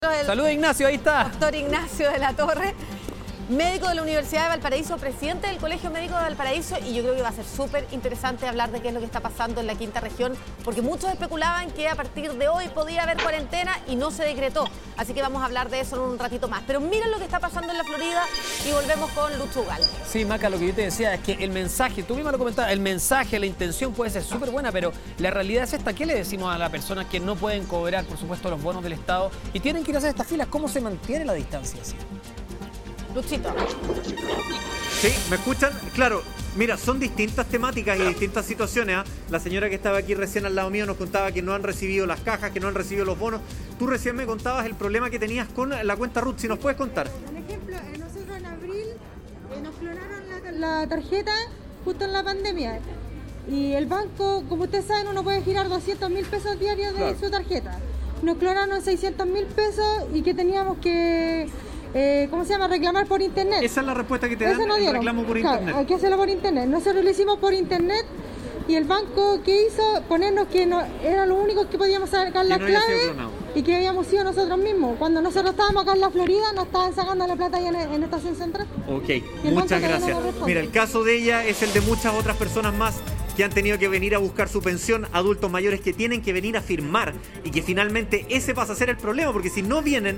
Saludos, Ignacio, ahí está. Doctor Ignacio de la Torre, médico de la Universidad de Valparaíso, presidente del Colegio Médico de Valparaíso, y yo creo que va a ser súper interesante hablar de qué es lo que está pasando en la quinta región, porque muchos especulaban que a partir de hoy podía haber cuarentena y no se decretó, así que vamos a hablar de eso en un ratito más. Pero miren lo que está pasando en la Florida y volvemos con Lucho Ugalde. Sí, Maca, lo que yo te decía es que el mensaje, tú misma lo comentabas, el mensaje, la intención puede ser súper buena, pero la realidad es esta. ¿Qué le decimos a las personas que no pueden cobrar, por supuesto, los bonos del Estado y tienen que ir a hacer estas filas? ¿Cómo se mantiene la distancia así? Luchito. Sí, ¿me escuchan? Claro, mira, son distintas temáticas y distintas situaciones. ¿Eh? La señora que estaba aquí recién al lado mío nos contaba que no han recibido las cajas, que no han recibido los bonos. Tú recién me contabas el problema que tenías con la cuenta RUT, si nos puedes contar. Por ejemplo, nosotros en abril nos clonaron la tarjeta justo en la pandemia. Y el banco, como ustedes saben, uno puede girar 200.000 pesos diarios de su tarjeta. Nos clonaron 600.000 pesos y que teníamos que... ¿cómo se llama? Reclamar por internet. Esa es la respuesta que te dan, el reclamo por internet. Hay que hacerlo por internet. Nosotros lo hicimos por internet y el banco que hizo ponernos que no, era lo único que podíamos sacar la clave y que habíamos sido nosotros mismos. Cuando nosotros estábamos acá en la Florida nos estaban sacando la plata allá en Estación Central. Ok, muchas gracias. Mira, el caso de ella es el de muchas otras personas más que han tenido que venir a buscar su pensión, adultos mayores que tienen que venir a firmar y que finalmente ese pasa a ser el problema, porque si no vienen,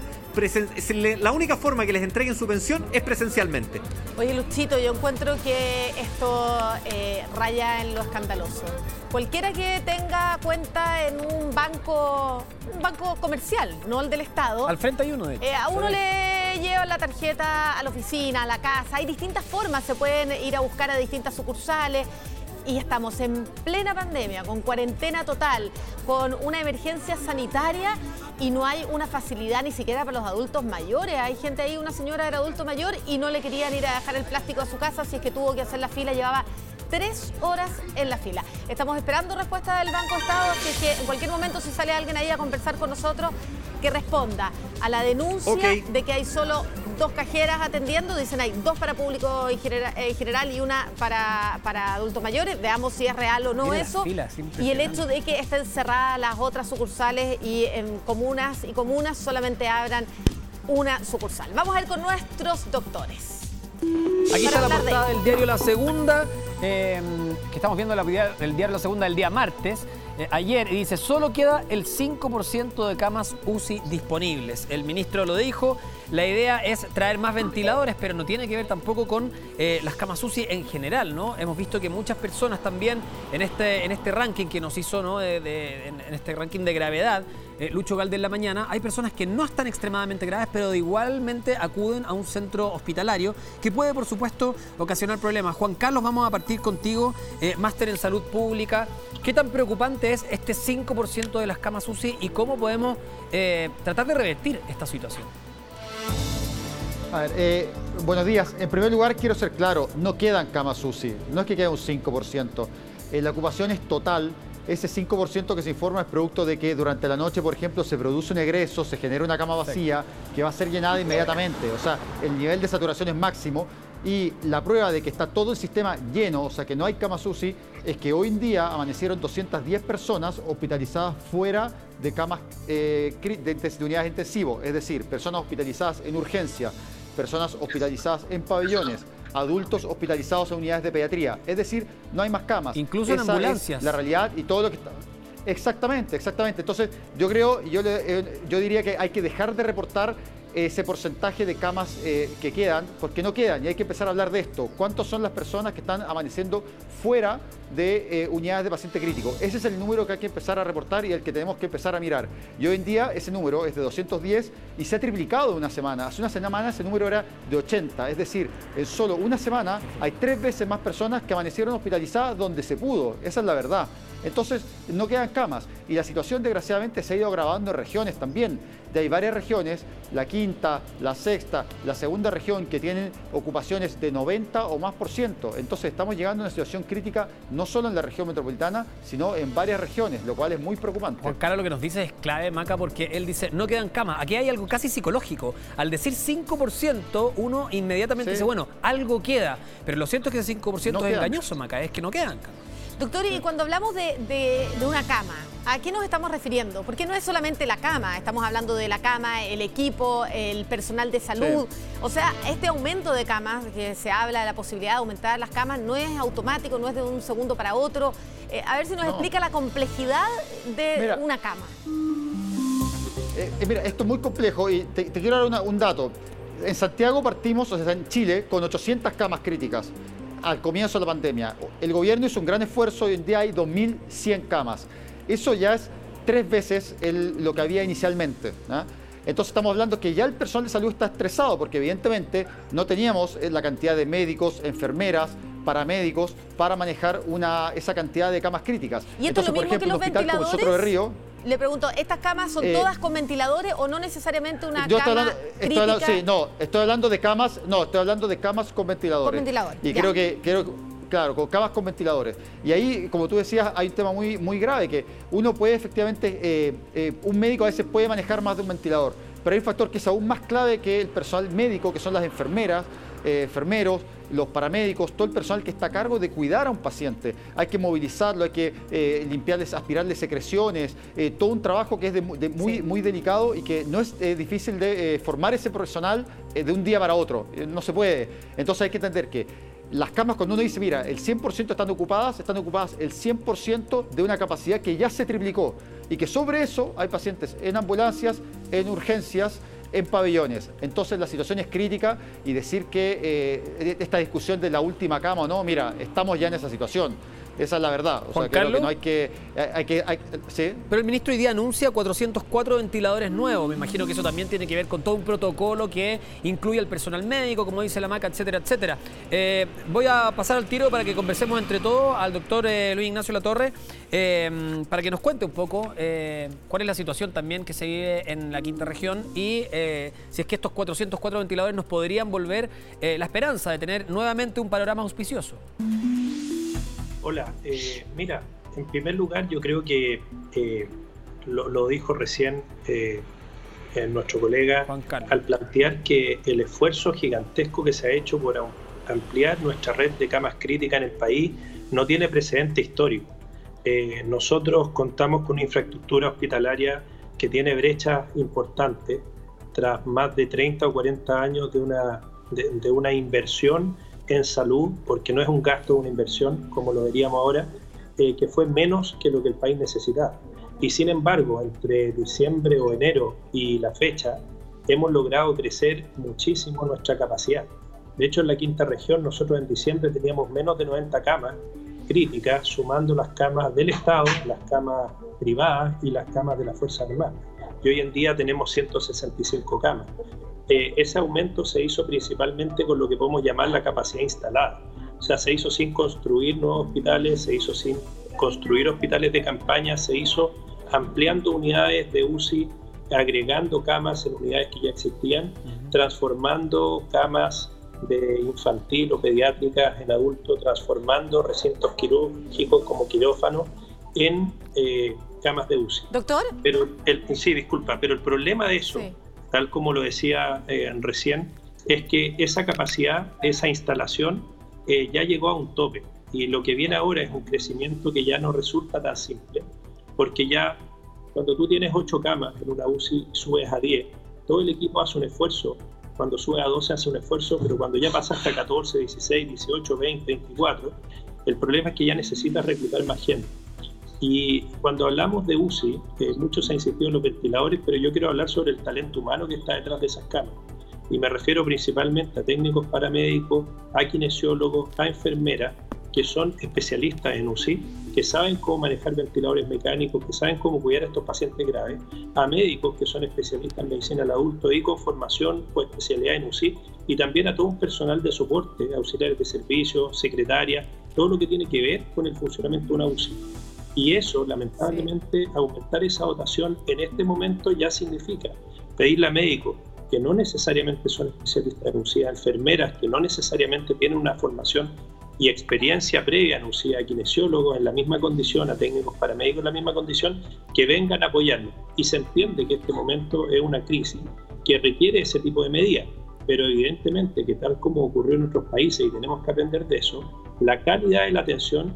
la única forma que les entreguen su pensión es presencialmente. Oye, Luchito, yo encuentro que esto raya en lo escandaloso. Cualquiera que tenga cuenta en un banco comercial, no el del Estado. Al frente hay uno, de hecho. A uno le llevan la tarjeta a la oficina, a la casa. Hay distintas formas, se pueden ir a buscar a distintas sucursales. Y estamos en plena pandemia, con cuarentena total, con una emergencia sanitaria y no hay una facilidad ni siquiera para los adultos mayores. Hay gente ahí, una señora era adulto mayor y no le querían ir a dejar el plástico a su casa, si es que tuvo que hacer la fila, llevaba 3 horas en la fila. Estamos esperando respuesta del Banco Estado, así es que en cualquier momento si sale alguien ahí a conversar con nosotros, que responda a la denuncia de que hay solo 2 cajeras atendiendo. Dicen hay 2 para público en general y una para adultos mayores. Veamos si es real o no eso. Y el hecho de que estén cerradas las otras sucursales y en comunas solamente abran una sucursal. Vamos a ir con nuestros doctores. Aquí está la portada del diario La Segunda, que estamos viendo el diario La Segunda del día martes. Ayer, y dice, solo queda el 5% de camas UCI disponibles. El ministro lo dijo, la idea es traer más ventiladores, pero no tiene que ver tampoco con las camas UCI en general, ¿no? Hemos visto que muchas personas también en este ranking que nos hizo, ¿no? En este ranking de gravedad, Lucho Ugalde en la mañana, hay personas que no están extremadamente graves, pero igualmente acuden a un centro hospitalario que puede, por supuesto, ocasionar problemas. Juan Carlos, vamos a partir contigo, máster en salud pública. ¿Qué tan preocupante es este 5% de las camas UCI y cómo podemos tratar de revertir esta situación? A ver, buenos días. En primer lugar, quiero ser claro, no quedan camas UCI, no es que quede un 5%. La ocupación es total. Ese 5% que se informa es producto de que durante la noche, por ejemplo, se produce un egreso, se genera una cama vacía que va a ser llenada inmediatamente. O sea, el nivel de saturación es máximo y la prueba de que está todo el sistema lleno, o sea, que no hay camas UCI, es que hoy en día amanecieron 210 personas hospitalizadas fuera de camas de unidades intensivas, es decir, personas hospitalizadas en urgencia, personas hospitalizadas en pabellones, adultos hospitalizados en unidades de pediatría. Es decir, no hay más camas. Incluso en ambulancias. Es la realidad y todo lo que está... Exactamente. Entonces, yo diría que hay que dejar de reportar ese porcentaje de camas que quedan, porque no quedan, y hay que empezar a hablar de esto. ¿Cuántas son las personas que están amaneciendo fuera de unidades de paciente crítico? Ese es el número que hay que empezar a reportar y el que tenemos que empezar a mirar. Y hoy en día ese número es de 210 y se ha triplicado en una semana. Hace una semana ese número era de 80, es decir, en solo una semana hay 3 veces más personas que amanecieron hospitalizadas donde se pudo. Esa es la verdad. Entonces, no quedan camas. Y la situación, desgraciadamente, se ha ido agravando en regiones también. Hay varias regiones, la quinta, la sexta, la segunda región, que tienen ocupaciones de 90 o más %. Entonces, estamos llegando a una situación crítica no solo en la región metropolitana, sino en varias regiones, lo cual es muy preocupante. Juan Carlos lo que nos dice es clave, Maca, porque él dice, no quedan camas. Aquí hay algo casi psicológico. Al decir 5%, uno inmediatamente dice, bueno, algo queda. Pero lo cierto es que ese 5% es engañoso, Maca, es que no quedan camas. Doctor, y cuando hablamos de una cama, ¿a qué nos estamos refiriendo? Porque no es solamente la cama, estamos hablando de la cama, el equipo, el personal de salud. Sí. O sea, este aumento de camas, que se habla de la posibilidad de aumentar las camas, no es automático, no es de un segundo para otro. A ver si nos explica la complejidad de una cama. Mira, esto es muy complejo y te quiero dar un dato. En Santiago partimos, o sea, en Chile, con 800 camas críticas al comienzo de la pandemia. El gobierno hizo un gran esfuerzo, hoy en día hay 2.100 camas. Eso ya es 3 veces lo que había inicialmente, ¿no? Entonces estamos hablando que ya el personal de salud está estresado porque evidentemente no teníamos la cantidad de médicos, enfermeras, paramédicos para manejar esa cantidad de camas críticas. ¿Y esto entonces, es lo mismo por ejemplo, que los un hospital como el Sotro de Río... Le pregunto, ¿estas camas son todas con ventiladores o no necesariamente una cama crítica? Estoy hablando de camas, estoy hablando de camas con ventiladores. Con ventiladores. Y claro, con camas con ventiladores. Y ahí, como tú decías, hay un tema muy, muy grave, que uno puede efectivamente, un médico a veces puede manejar más de un ventilador, pero hay un factor que es aún más clave que el personal médico, que son las enfermeras, enfermeros, los paramédicos, todo el personal que está a cargo de cuidar a un paciente. Hay que movilizarlo, hay que limpiarles, aspirarle secreciones, todo un trabajo que es muy delicado y que no es difícil de formar ese profesional de un día para otro. No se puede. Entonces hay que entender que las camas, cuando uno dice, mira, el 100% están ocupadas el 100% de una capacidad que ya se triplicó y que sobre eso hay pacientes en ambulancias, en urgencias, en pabellones. Entonces la situación es crítica y decir que esta discusión de la última cama o no, mira, estamos ya en esa situación. Esa es la verdad. O Juan sea, creo Carlos, que no hay que ¿sí? Pero el ministro hoy día anuncia 404 ventiladores nuevos. Me imagino que eso también tiene que ver con todo un protocolo que incluye al personal médico, como dice la MACA, etcétera, etcétera. Voy a pasar al tiro para que conversemos entre todos al doctor Luis Ignacio Latorre, para que nos cuente un poco cuál es la situación también que se vive en la quinta región y si es que estos 404 ventiladores nos podrían volver la esperanza de tener nuevamente un panorama auspicioso. Hola, mira, en primer lugar yo creo que lo dijo recién nuestro colega al plantear que el esfuerzo gigantesco que se ha hecho por ampliar nuestra red de camas críticas en el país no tiene precedente histórico. Nosotros contamos con una infraestructura hospitalaria que tiene brechas importantes tras más de 30 o 40 años de una inversión en salud, porque no es un gasto, una inversión, como lo veríamos ahora, que fue menos que lo que el país necesitaba. Y sin embargo, entre diciembre o enero y la fecha, hemos logrado crecer muchísimo nuestra capacidad. De hecho, en la quinta región, nosotros en diciembre teníamos menos de 90 camas críticas, sumando las camas del Estado, las camas privadas y las camas de la Fuerza Armada. Y hoy en día tenemos 165 camas. Ese aumento se hizo principalmente con lo que podemos llamar la capacidad instalada. O sea, se hizo sin construir nuevos hospitales, se hizo sin construir hospitales de campaña, se hizo ampliando unidades de UCI, agregando camas en unidades que ya existían, transformando camas de infantil o pediátricas en adultos, transformando recintos quirúrgicos como quirófanos en camas de UCI. ¿Doctor? Pero el problema de eso, tal como lo decía recién, es que esa capacidad, esa instalación ya llegó a un tope y lo que viene ahora es un crecimiento que ya no resulta tan simple, porque ya cuando tú tienes 8 camas en una UCI y subes a 10, todo el equipo hace un esfuerzo, cuando sube a 12 hace un esfuerzo, pero cuando ya pasa hasta 14, 16, 18, 20, 24, el problema es que ya necesitas reclutar más gente. Y cuando hablamos de UCI, mucho se ha insistido en los ventiladores, pero yo quiero hablar sobre el talento humano que está detrás de esas camas. Y me refiero principalmente a técnicos paramédicos, a kinesiólogos, a enfermeras, que son especialistas en UCI, que saben cómo manejar ventiladores mecánicos, que saben cómo cuidar a estos pacientes graves, a médicos que son especialistas en medicina del adulto y con formación o especialidad en UCI, y también a todo un personal de soporte, auxiliares de servicio, secretarias, todo lo que tiene que ver con el funcionamiento de una UCI. Y eso, lamentablemente, aumentar esa dotación en este momento ya significa pedirle a médicos que no necesariamente son especialistas en UCI, a enfermeras que no necesariamente tienen una formación y experiencia previa en UCI, a kinesiólogos en la misma condición, a técnicos paramédicos en la misma condición, que vengan a apoyarnos. Y se entiende que este momento es una crisis que requiere ese tipo de medidas, pero evidentemente que tal como ocurrió en otros países, y tenemos que aprender de eso, la calidad de la atención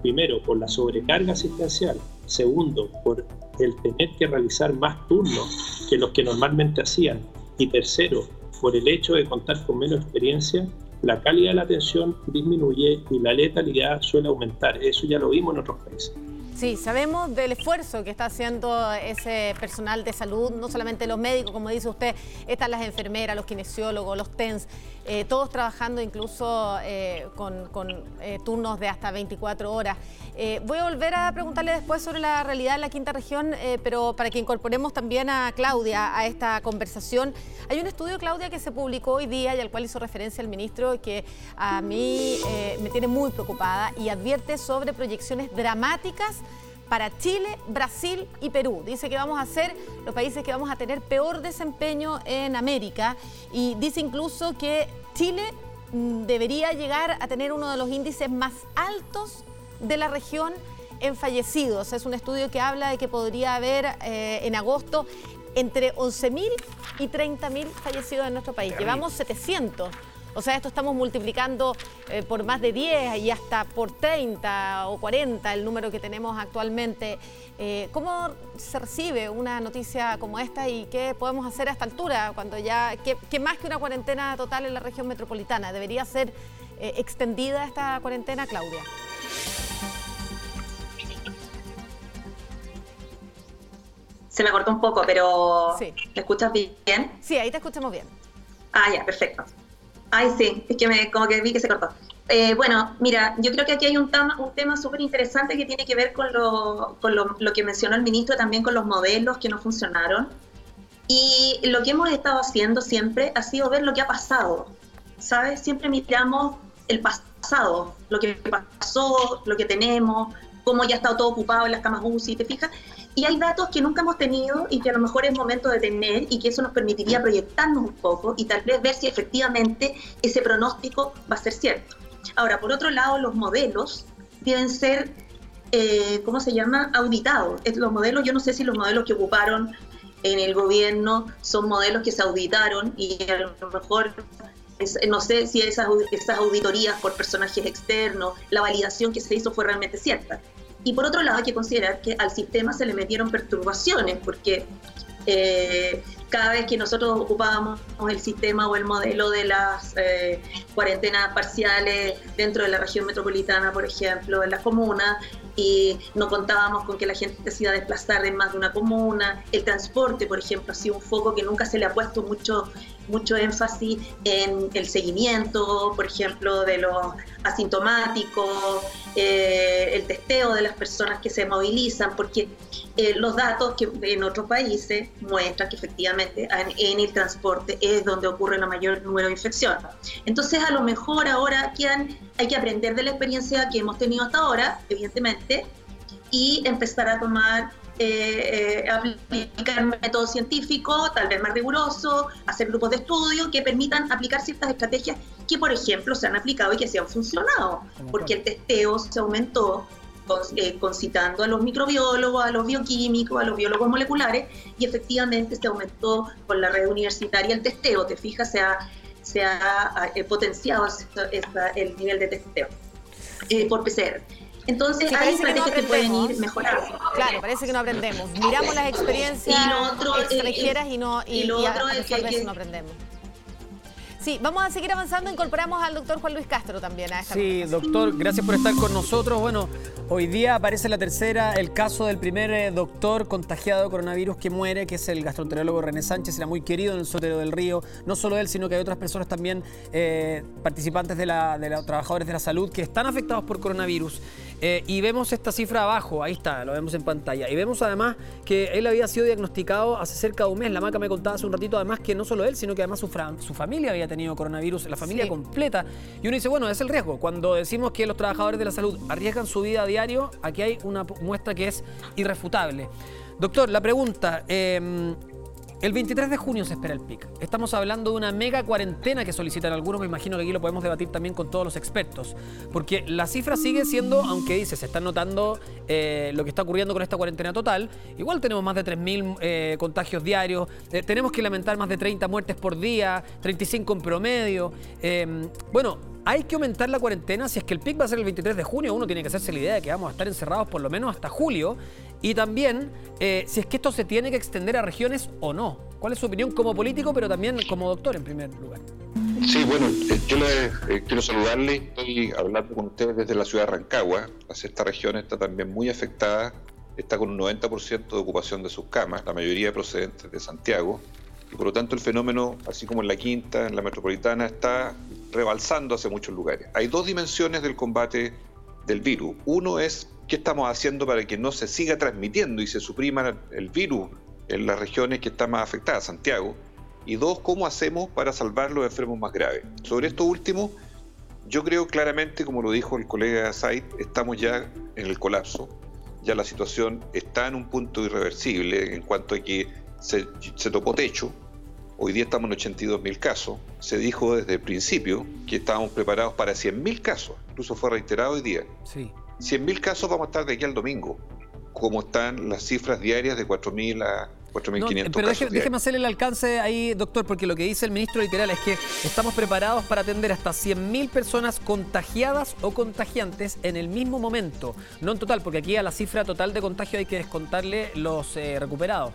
primero, por la sobrecarga asistencial, segundo, por el tener que realizar más turnos que los que normalmente hacían, y tercero, por el hecho de contar con menos experiencia, la calidad de la atención disminuye y la letalidad suele aumentar. Eso ya lo vimos en otros países. Sí, sabemos del esfuerzo que está haciendo ese personal de salud, no solamente los médicos, como dice usted, están las enfermeras, los kinesiólogos, los TENS, todos trabajando incluso con turnos de hasta 24 horas. Voy a volver a preguntarle después sobre la realidad en la quinta región, pero para que incorporemos también a Claudia a esta conversación. Hay un estudio, Claudia, que se publicó hoy día y al cual hizo referencia el ministro, que a mí me tiene muy preocupada y advierte sobre proyecciones dramáticas para Chile, Brasil y Perú. Dice que vamos a ser los países que vamos a tener peor desempeño en América y dice incluso que Chile debería llegar a tener uno de los índices más altos de la región en fallecidos. Es un estudio que habla de que podría haber en agosto entre 11.000 y 30.000 fallecidos en nuestro país. Llevamos 700. O sea, esto estamos multiplicando por más de 10 y hasta por 30 o 40 el número que tenemos actualmente. ¿Cómo se recibe una noticia como esta y qué podemos hacer a esta altura? Cuando ya, ¿qué más que una cuarentena total en la región metropolitana? ¿Debería ser extendida esta cuarentena, Claudia? Se me cortó un poco, pero sí. ¿Me escuchas bien? Sí, ahí te escuchamos bien. Ah, ya, perfecto. Ay, sí, es que como que vi que se cortó. Bueno, mira, yo creo que aquí hay un tema súper interesante que tiene que ver con lo que mencionó el ministro, también con los modelos que no funcionaron. Y lo que hemos estado haciendo siempre ha sido ver lo que ha pasado, ¿sabes? Siempre miramos el pasado, lo que pasó, lo que tenemos, cómo ya está todo ocupado en las camas UCI, ¿te fijas? Y hay datos que nunca hemos tenido y que a lo mejor es momento de tener y que eso nos permitiría proyectarnos un poco y tal vez ver si efectivamente ese pronóstico va a ser cierto. Ahora, por otro lado, los modelos deben ser, ¿cómo se llama?, auditados. Los modelos, yo no sé si los modelos que ocuparon en el gobierno son modelos que se auditaron y a lo mejor, no sé si esas auditorías por personajes externos, la validación que se hizo fue realmente cierta. Y por otro lado hay que considerar que al sistema se le metieron perturbaciones, porque cada vez que nosotros ocupábamos el sistema o el modelo de las cuarentenas parciales dentro de la región metropolitana, por ejemplo, en las comunas, y no contábamos con que la gente se iba a desplazar de más de una comuna. El transporte, por ejemplo, ha sido un foco que nunca se le ha puesto mucho énfasis en el seguimiento, por ejemplo, de los asintomáticos, el testeo de las personas que se movilizan, porque los datos que en otros países muestran que efectivamente en el transporte es donde ocurre el mayor número de infecciones. Entonces, a lo mejor ahora hay que aprender de la experiencia que hemos tenido hasta ahora, evidentemente, y empezar a tomar aplicar métodos científicos, tal vez más rigurosos, hacer grupos de estudio que permitan aplicar ciertas estrategias que, por ejemplo, se han aplicado y que se han funcionado, porque el testeo se aumentó concitando a los microbiólogos, a los bioquímicos, a los biólogos moleculares, y efectivamente se aumentó con la red universitaria el testeo. Te fijas, se ha potenciado el nivel de testeo por PCR. Entonces sí, hay estrategias que pueden ir mejorando. Claro, parece que no aprendemos. Miramos las experiencias extranjeras y a pesar de eso no aprendemos. Sí, vamos a seguir avanzando. Incorporamos al doctor Juan Luis Castro también a esta conversación. Doctor, gracias por estar con nosotros. Bueno, hoy día aparece el caso del primer doctor contagiado de coronavirus que muere, que es el gastroenterólogo René Sánchez. Era muy querido en el Sotero del Río. No solo él, sino que hay otras personas también participantes de los trabajadores de la salud que están afectados por coronavirus. Y vemos esta cifra abajo, ahí está, lo vemos en pantalla. Y vemos además que él había sido diagnosticado hace cerca de un mes. La Maca me contaba hace un ratito además que no solo él, sino que además su familia había tenido coronavirus, la familia completa. Y uno dice, bueno, es el riesgo. Cuando decimos que los trabajadores de la salud arriesgan su vida a diario, aquí hay una muestra que es irrefutable. Doctor, la pregunta... el 23 de junio se espera el pic. Estamos hablando de una mega cuarentena que solicitan algunos. Me imagino que aquí lo podemos debatir también con todos los expertos. Porque la cifra sigue siendo, aunque dice, se están notando lo que está ocurriendo con esta cuarentena total. Igual tenemos más de 3.000 contagios diarios. Tenemos que lamentar más de 30 muertes por día, 35 en promedio. Bueno, ¿hay que aumentar la cuarentena? Si es que el pic va a ser el 23 de junio, uno tiene que hacerse la idea de que vamos a estar encerrados por lo menos hasta julio. Y también, si es que esto se tiene que extender a regiones o no. ¿Cuál es su opinión como político, pero también como doctor en primer lugar? Sí, bueno, yo quiero saludarle. Estoy hablando con ustedes desde la ciudad de Rancagua. La sexta región está también muy afectada. Está con un 90% de ocupación de sus camas, la mayoría procedentes de Santiago. Y por lo tanto el fenómeno, así como en la quinta, en la metropolitana, está rebalsando hacia muchos lugares. Hay dos dimensiones del combate del virus. Uno es qué estamos haciendo para que no se siga transmitiendo y se suprima el virus en las regiones que están más afectadas, Santiago. Y dos, cómo hacemos para salvar los enfermos más graves. Sobre esto último, yo creo claramente, como lo dijo el colega Said, estamos ya en el colapso. Ya la situación está en un punto irreversible en cuanto a que se topó techo. Hoy día estamos en 82.000 casos. Se dijo desde el principio que estábamos preparados para 100.000 casos. Incluso fue reiterado hoy día. Sí. 100.000 casos vamos a estar de aquí al domingo, como están las cifras diarias de 4.000 a 4.500 pero casos. déjeme hacerle el alcance ahí, doctor, porque lo que dice el ministro literal es que estamos preparados para atender hasta 100.000 personas contagiadas o contagiantes en el mismo momento. No en total, porque aquí a la cifra total de contagio hay que descontarle los recuperados.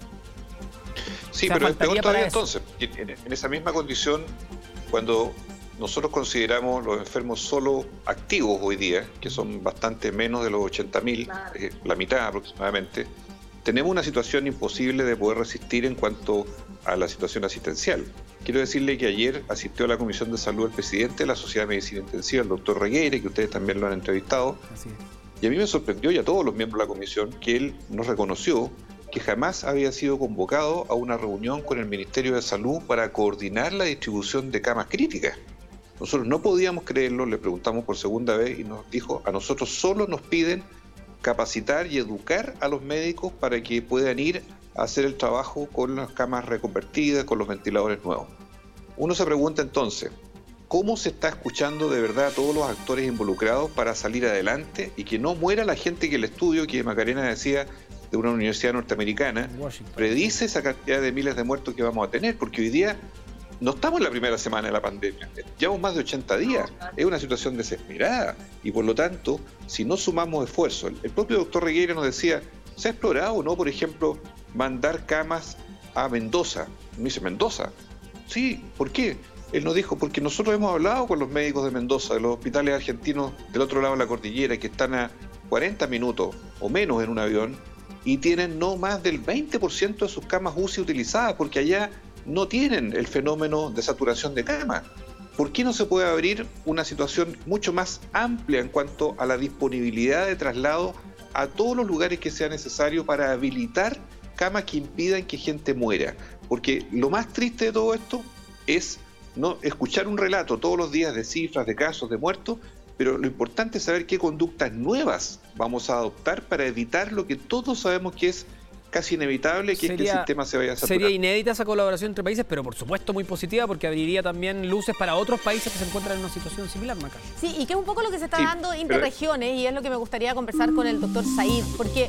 Sí, o sea, pero es peor todavía eso. entonces. En esa misma condición, cuando nosotros consideramos los enfermos solo activos hoy día, que son bastante menos de los 80.000, la mitad aproximadamente, tenemos una situación imposible de poder resistir en cuanto a la situación asistencial. Quiero decirle que ayer asistió a la Comisión de Salud el presidente de la Sociedad de Medicina Intensiva, el doctor Regueire, que ustedes también lo han entrevistado. Así es. Y a mí me sorprendió, y a todos los miembros de la comisión, que él nos reconoció que jamás había sido convocado a una reunión con el Ministerio de Salud para coordinar la distribución de camas críticas. Nosotros no podíamos creerlo, le preguntamos por segunda vez y nos dijo, a nosotros solo nos piden capacitar y educar a los médicos para que puedan ir a hacer el trabajo con las camas reconvertidas, con los ventiladores nuevos. Uno se pregunta entonces, ¿cómo se está escuchando de verdad a todos los actores involucrados para salir adelante y que no muera la gente que el estudio que Macarena decía de una universidad norteamericana predice esa cantidad de miles de muertos que vamos a tener? Porque hoy día no estamos en la primera semana de la pandemia, llevamos más de 80 días, es una situación desesperada y por lo tanto, si no sumamos esfuerzo, el propio doctor Regueira nos decía, ¿se ha explorado o no, por ejemplo, mandar camas a Mendoza? Me dice, ¿Mendoza? Sí, ¿por qué? Él nos dijo, porque nosotros hemos hablado con los médicos de Mendoza, de los hospitales argentinos del otro lado de la cordillera, que están a 40 minutos o menos en un avión y tienen no más del 20% de sus camas UCI utilizadas, porque allá no tienen el fenómeno de saturación de camas. ¿Por qué no se puede abrir una situación mucho más amplia en cuanto a la disponibilidad de traslado a todos los lugares que sea necesario para habilitar camas que impidan que gente muera? Porque lo más triste de todo esto es no escuchar un relato todos los días de cifras, de casos, de muertos, pero lo importante es saber qué conductas nuevas vamos a adoptar para evitar lo que todos sabemos que es casi inevitable, que es que el sistema se vaya a saturar. Sería inédita esa colaboración entre países, pero por supuesto muy positiva porque abriría también luces para otros países que se encuentran en una situación similar, Maca. Sí, y que es un poco lo que se está dando interregiones y es lo que me gustaría conversar con el doctor Said, porque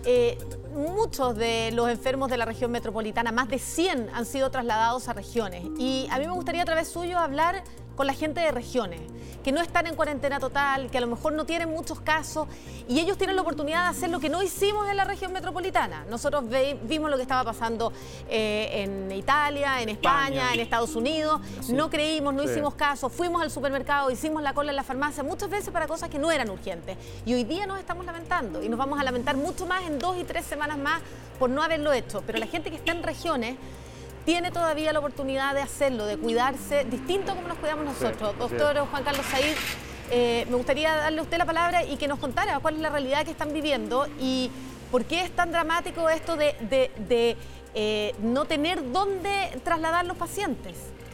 muchos de los enfermos de la región metropolitana, más de 100, han sido trasladados a regiones. Y a mí me gustaría a través suyo hablar con la gente de regiones, que no están en cuarentena total, que a lo mejor no tienen muchos casos, y ellos tienen la oportunidad de hacer lo que no hicimos en la región metropolitana. Nosotros vimos lo que estaba pasando en Italia, en España, en Estados Unidos, no creímos, no hicimos caso, fuimos al supermercado, hicimos la cola en la farmacia, muchas veces para cosas que no eran urgentes. Y hoy día nos estamos lamentando, y nos vamos a lamentar mucho más en 2 y 3 semanas más por no haberlo hecho. Pero la gente que está en regiones tiene todavía la oportunidad de hacerlo, de cuidarse, distinto como nos cuidamos nosotros. Doctor Juan Carlos Said, me gustaría darle a usted la palabra y que nos contara cuál es la realidad que están viviendo y por qué es tan dramático esto de no tener dónde trasladar los pacientes.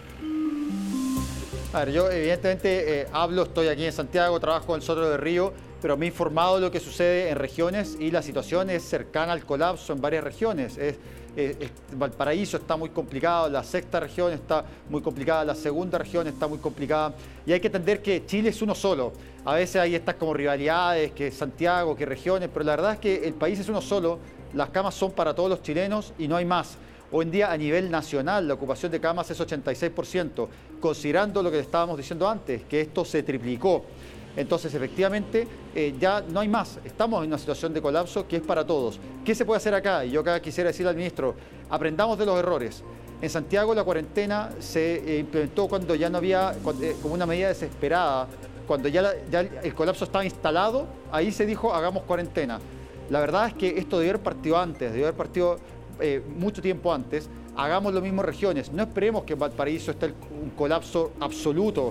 A ver, yo evidentemente estoy aquí en Santiago, trabajo en el Sotero de Río, pero me he informado de lo que sucede en regiones y la situación es cercana al colapso en varias regiones. Valparaíso está muy complicado, la sexta región está muy complicada, la segunda región está muy complicada y hay que entender que Chile es uno solo. A veces hay estas como rivalidades, que Santiago, que regiones, pero la verdad es que el país es uno solo, las camas son para todos los chilenos y no hay más. Hoy en día a nivel nacional la ocupación de camas es 86%, considerando lo que estábamos diciendo antes, que esto se triplicó. Entonces, efectivamente, ya no hay más. Estamos en una situación de colapso que es para todos. ¿Qué se puede hacer acá? Y yo acá quisiera decirle al ministro, aprendamos de los errores. En Santiago la cuarentena se implementó cuando ya no había, como una medida desesperada, cuando ya el colapso estaba instalado, ahí se dijo hagamos cuarentena. La verdad es que esto debió haber partido antes, debió haber partido mucho tiempo antes. Hagamos lo mismo en regiones. No esperemos que en Valparaíso esté un colapso absoluto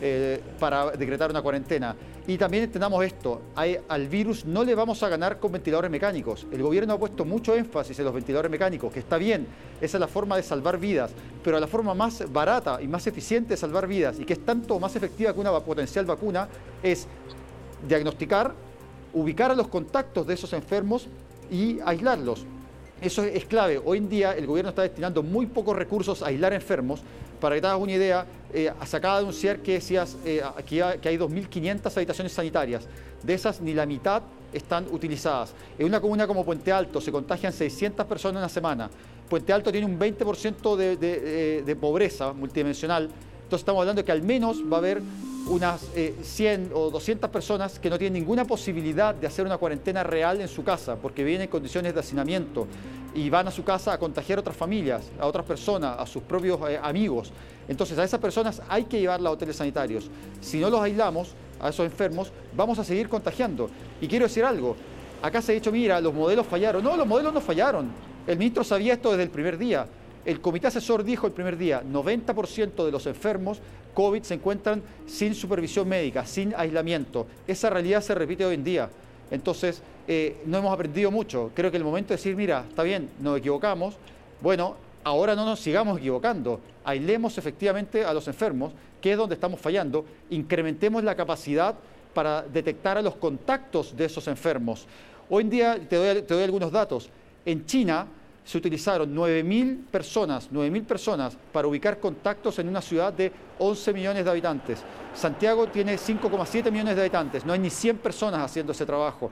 para decretar una cuarentena. Y también entendamos esto, al virus no le vamos a ganar con ventiladores mecánicos. El gobierno ha puesto mucho énfasis en los ventiladores mecánicos, que está bien, esa es la forma de salvar vidas, pero la forma más barata y más eficiente de salvar vidas, y que es tanto más efectiva que una potencial vacuna, es diagnosticar, ubicar a los contactos de esos enfermos y aislarlos. Eso es clave. Hoy en día el gobierno está destinando muy pocos recursos a aislar enfermos. Para que te hagas una idea, se acaba de anunciar que decías que hay 2.500 habitaciones sanitarias. De esas, ni la mitad están utilizadas. En una comuna como Puente Alto se contagian 600 personas en una semana. Puente Alto tiene un 20% de pobreza multidimensional. Entonces estamos hablando de que al menos va a haber unas 100 o 200 personas que no tienen ninguna posibilidad de hacer una cuarentena real en su casa, porque viven en condiciones de hacinamiento y van a su casa a contagiar a otras familias, a otras personas, a sus propios amigos. Entonces a esas personas hay que llevarlas a hoteles sanitarios. Si no los aislamos, a esos enfermos, vamos a seguir contagiando. Y quiero decir algo, acá se ha dicho, mira, los modelos fallaron. No, los modelos no fallaron. El ministro sabía esto desde el primer día. El comité asesor dijo el primer día, 90% de los enfermos COVID se encuentran sin supervisión médica, sin aislamiento. Esa realidad se repite hoy en día. Entonces, no hemos aprendido mucho. Creo que el momento de decir, mira, está bien, nos equivocamos, bueno, ahora no nos sigamos equivocando. Aislemos efectivamente a los enfermos, que es donde estamos fallando. Incrementemos la capacidad para detectar a los contactos de esos enfermos. Hoy en día, te doy algunos datos. En China se utilizaron 9.000 personas para ubicar contactos en una ciudad de 11 millones de habitantes. Santiago tiene 5,7 millones de habitantes, no hay ni 100 personas haciendo ese trabajo.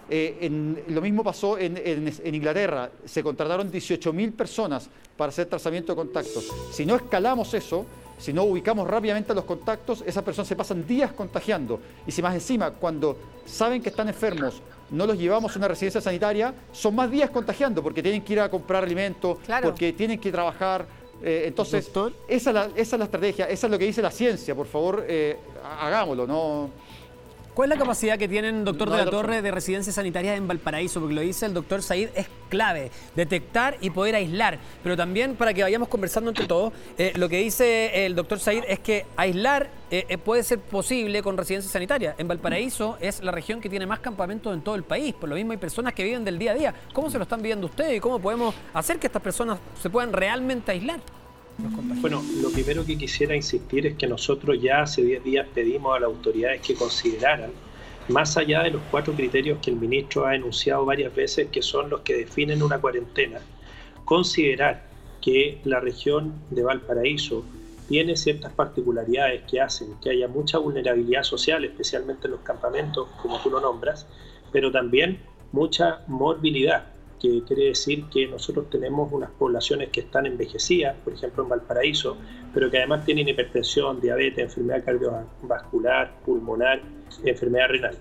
Lo mismo pasó en Inglaterra, se contrataron 18.000 personas para hacer trazamiento de contactos. Si no escalamos eso, si no ubicamos rápidamente a los contactos, esas personas se pasan días contagiando. Y si más encima, cuando saben que están enfermos, no los llevamos a una residencia sanitaria, son más días contagiando porque tienen que ir a comprar alimentos, claro, porque tienen que trabajar. Entonces, doctor, esa es la estrategia, esa es lo que dice la ciencia. Por favor, hagámoslo, ¿no? ¿Cuál es la capacidad que tienen, doctor de la Torre, de residencias sanitarias en Valparaíso? Porque lo dice el doctor Said, es clave, detectar y poder aislar. Pero también, para que vayamos conversando entre todos, lo que dice el doctor Said es que aislar puede ser posible con residencias sanitarias. En Valparaíso es la región que tiene más campamentos en todo el país. Por lo mismo hay personas que viven del día a día. ¿Cómo se lo están viviendo ustedes y cómo podemos hacer que estas personas se puedan realmente aislar? Bueno, lo primero que quisiera insistir es que nosotros ya hace 10 días pedimos a las autoridades que consideraran, más allá de los 4 criterios que el ministro ha enunciado varias veces, que son los que definen una cuarentena, considerar que la región de Valparaíso tiene ciertas particularidades que hacen que haya mucha vulnerabilidad social, especialmente en los campamentos, como tú lo nombras, pero también mucha morbilidad, que quiere decir que nosotros tenemos unas poblaciones que están envejecidas, por ejemplo en Valparaíso, pero que además tienen hipertensión, diabetes, enfermedad cardiovascular, pulmonar, enfermedad renal.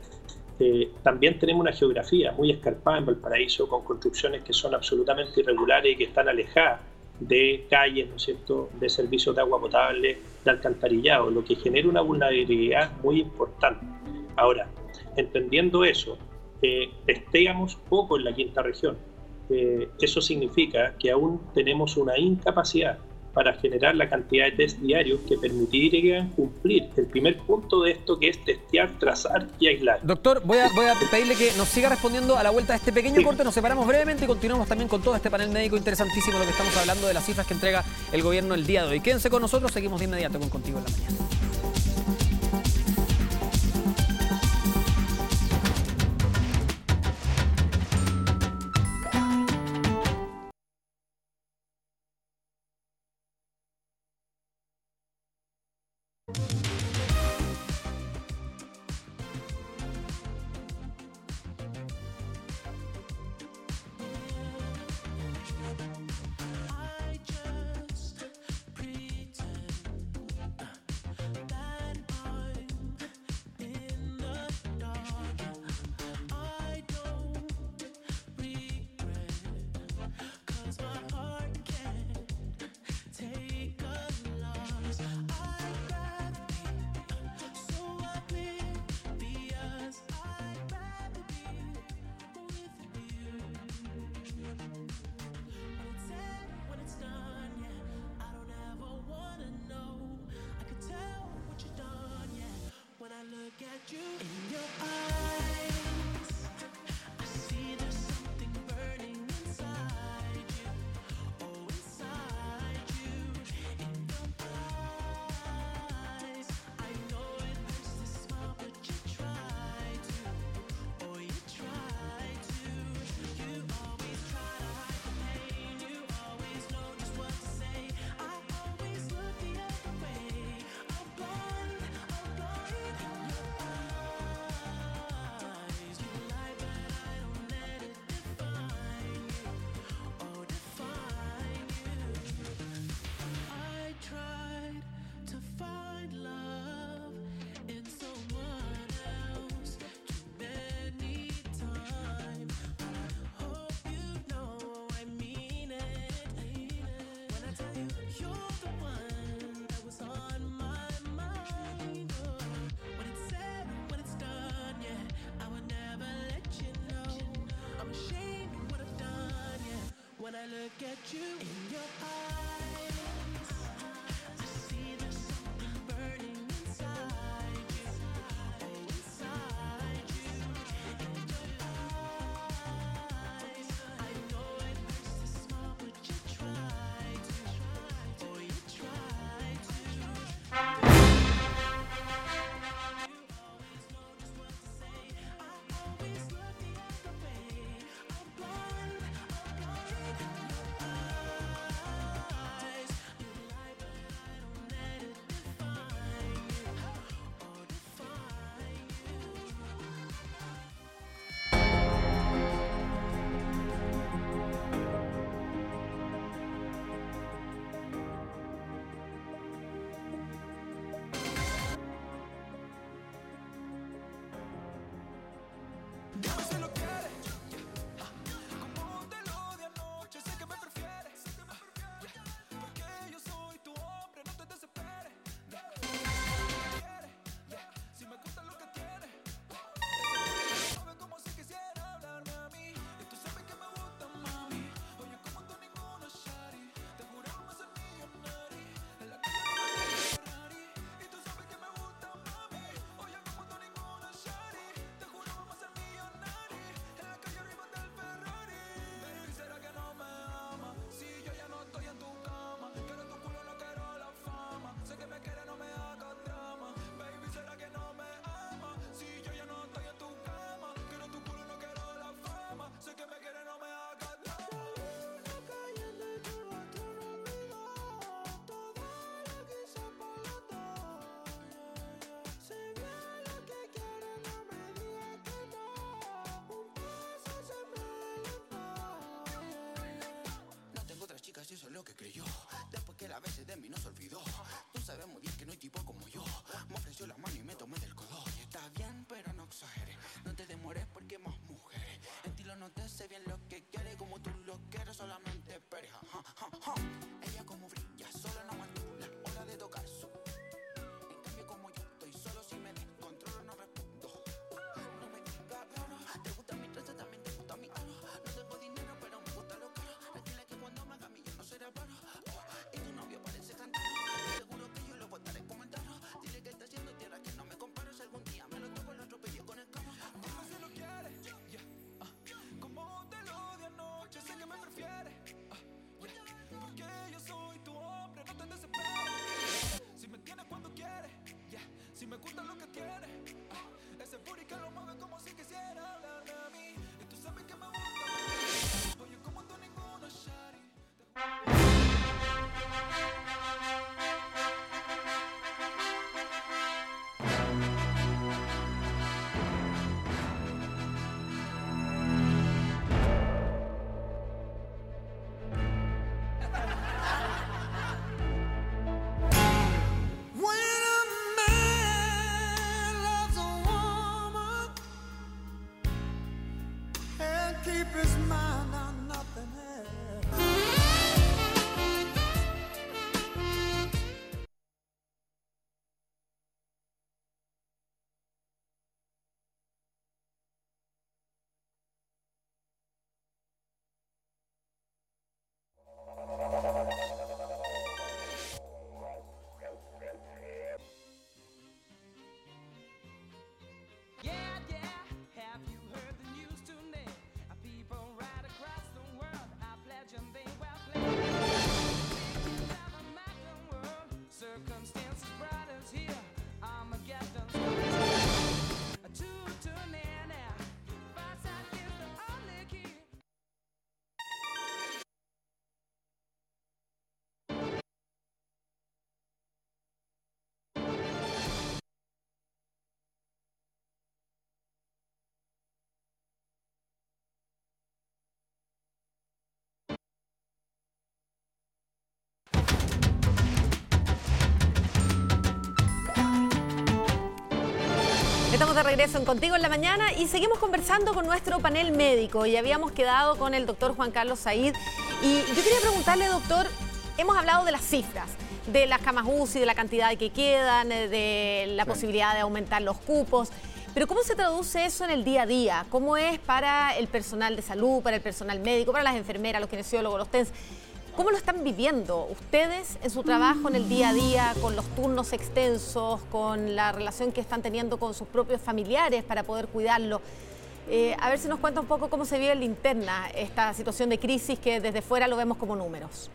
También tenemos una geografía muy escarpada en Valparaíso, con construcciones que son absolutamente irregulares y que están alejadas de calles, ¿no es cierto?, de servicios de agua potable, de alcantarillado, lo que genera una vulnerabilidad muy importante. Ahora, entendiendo eso, testeamos poco en la quinta región. Eso significa que aún tenemos una incapacidad para generar la cantidad de test diarios que permitirían cumplir el primer punto de esto, que es testear, trazar y aislar. Doctor, voy a pedirle que nos siga respondiendo a la vuelta de este pequeño corte. Nos separamos brevemente y continuamos también con todo este panel médico interesantísimo, lo que estamos hablando de las cifras que entrega el gobierno el día de hoy. Quédense con nosotros, seguimos de inmediato con Contigo en la Mañana. Eso es lo que creyó. Después que la vez de mí no se olvidó. Tú sabes muy bien que no hay tipo como yo. Me ofreció la mano y me tomé del codo. Y está bien, pero no exageres. No te demores porque más mujeres. En ti lo noté, sé bien lo que quiere. Como tú lo quieres, solamente esperes. Ella como brilla, solo no aguantó la hora de tocar su. En cambio como yo estoy solo, si me descontrolo no respondo. No me digas raro. Te gusta mi traza, también te gusta mi aro. No tengo dinero, pero me gusta lo caro. Tranquila que cuando me haga millo no será paro. Y tu novio parece cantar. Seguro que yo lo voy a estar comentando. Dile que está haciendo tierra, que no me comparo. Si algún día me lo toco, lo atropello con el carro. Dime si lo quieres, como te lo di anoche, sé que me prefieres. Porque yo soy tu hombre, no te desesperes. Si me tienes cuando quieres, si me gusta lo que tienes. Ese booty que lo mueve como si quisiera hablarme a mí. Y tú sabes que me gusta. Oye, como tú ninguno, Shari. Estamos de regreso en Contigo en la Mañana y seguimos conversando con nuestro panel médico. Y habíamos quedado con el doctor Juan Carlos Said. Y yo quería preguntarle, doctor, hemos hablado de las cifras, de las camas UCI, de la cantidad que quedan, de la posibilidad de aumentar los cupos. Pero ¿cómo se traduce eso en el día a día? ¿Cómo es para el personal de salud, para el personal médico, para las enfermeras, los kinesiólogos, los TENS? ¿Cómo lo están viviendo ustedes en su trabajo en el día a día, con los turnos extensos, con la relación que están teniendo con sus propios familiares para poder cuidarlos? A ver si nos cuenta un poco cómo se vive en la interna esta situación de crisis que desde fuera lo vemos como números.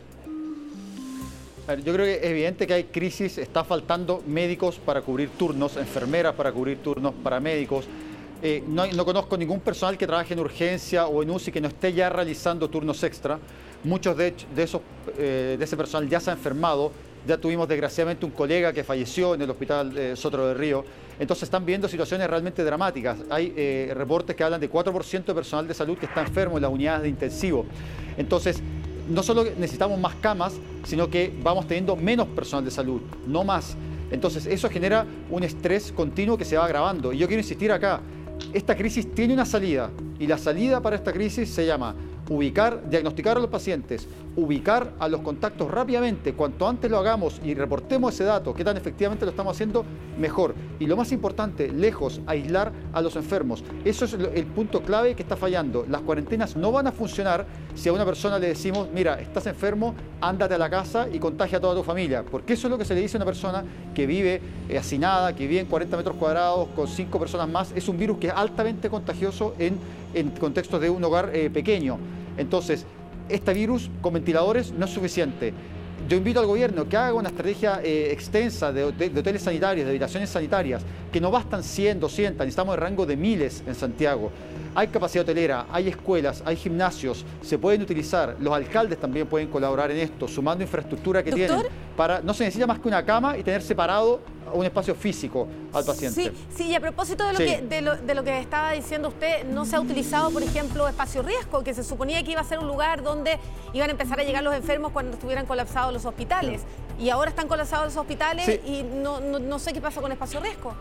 Yo creo que es evidente que hay crisis, está faltando médicos para cubrir turnos, enfermeras para cubrir turnos, paramédicos. No conozco ningún personal que trabaje en urgencia o en UCI que no esté ya realizando turnos extra. Muchos de ese personal ya se ha enfermado. Ya tuvimos desgraciadamente un colega que falleció en el hospital Sotero de Río. Entonces están viendo situaciones realmente dramáticas. Hay reportes que hablan de 4% de personal de salud que está enfermo en las unidades de intensivo. Entonces, no solo necesitamos más camas, sino que vamos teniendo menos personal de salud, no más. Entonces eso genera un estrés continuo que se va agravando. Y yo quiero insistir acá, esta crisis tiene una salida. Y la salida para esta crisis se llama diagnosticar a los pacientes, ubicar a los contactos rápidamente. Cuanto antes lo hagamos y reportemos ese dato, qué tan efectivamente lo estamos haciendo, mejor. Y lo más importante, lejos, aislar a los enfermos. Eso es el punto clave que está fallando. Las cuarentenas no van a funcionar si a una persona le decimos, mira, estás enfermo, ándate a la casa y contagia a toda tu familia. Porque eso es lo que se le dice a una persona que vive hacinada, que vive en 40 metros cuadrados con 5 personas más. Es un virus que es altamente contagioso en contextos de un hogar pequeño. Entonces, este virus con ventiladores no es suficiente. Yo invito al gobierno que haga una estrategia extensa de hoteles sanitarios, de habitaciones sanitarias, que no bastan 100, 200, necesitamos el rango de miles en Santiago. Hay capacidad hotelera, hay escuelas, hay gimnasios, se pueden utilizar, los alcaldes también pueden colaborar en esto, sumando infraestructura que tienen. No se necesita más que una cama y tener separado un espacio físico al paciente. Sí, y a propósito de lo que estaba diciendo usted, no se ha utilizado, por ejemplo, espacio riesgo, que se suponía que iba a ser un lugar donde iban a empezar a llegar los enfermos cuando estuvieran colapsados los hospitales. Y ahora están colapsados los hospitales y no sé qué pasa con espacio riesgo.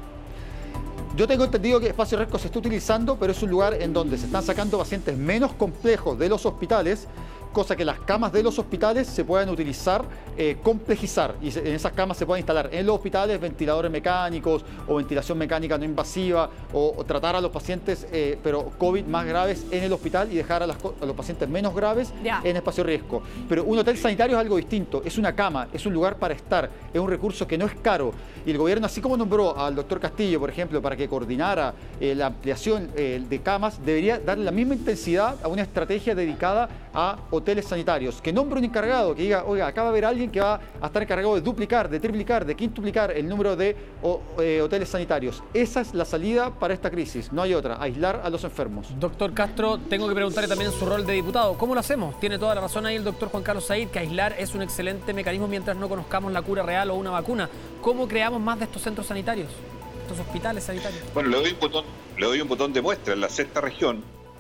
Yo tengo entendido que Espacio Riesgo se está utilizando, pero es un lugar en donde se están sacando pacientes menos complejos de los hospitales, cosa que las camas de los hospitales se puedan utilizar, complejizar, y en esas camas se pueden instalar en los hospitales ventiladores mecánicos o ventilación mecánica no invasiva, o tratar a los pacientes, pero COVID más graves en el hospital y dejar a los pacientes menos graves en espacio riesgo. Pero un hotel sanitario es algo distinto, es una cama, es un lugar para estar, es un recurso que no es caro. Y el gobierno, así como nombró al doctor Castillo, por ejemplo, para que coordinara la ampliación de camas, debería darle la misma intensidad a una estrategia dedicada a hoteles sanitarios, que nombre un encargado, que diga, oiga, acá va a haber alguien que va a estar encargado de duplicar, de triplicar, de quintuplicar el número de hoteles sanitarios. Esa es la salida para esta crisis, no hay otra, aislar a los enfermos. Doctor Castro, tengo que preguntarle también en su rol de diputado, ¿cómo lo hacemos? Tiene toda la razón ahí el doctor Juan Carlos Said, que aislar es un excelente mecanismo mientras no conozcamos la cura real o una vacuna. ¿Cómo creamos más de estos centros sanitarios, estos hospitales sanitarios? Bueno, le doy un botón de muestra. En la sexta región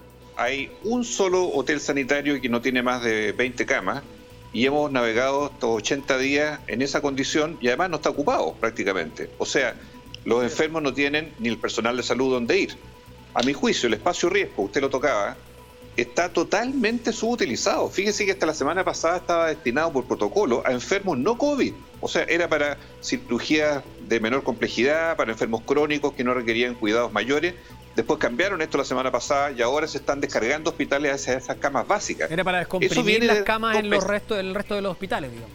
hay un solo hotel sanitario que no tiene más de 20 camas y hemos navegado estos 80 días en esa condición y además no está ocupado prácticamente. O sea, los enfermos no tienen ni el personal de salud donde ir. A mi juicio, el espacio riesgo, usted lo tocaba, está totalmente subutilizado. Fíjese que hasta la semana pasada estaba destinado por protocolo a enfermos no COVID. O sea, era para cirugías de menor complejidad, para enfermos crónicos que no requerían cuidados mayores. Después cambiaron esto la semana pasada y ahora se están descargando hospitales hacia esas camas básicas. Era para descomprimir las camas en el resto de los hospitales, digamos.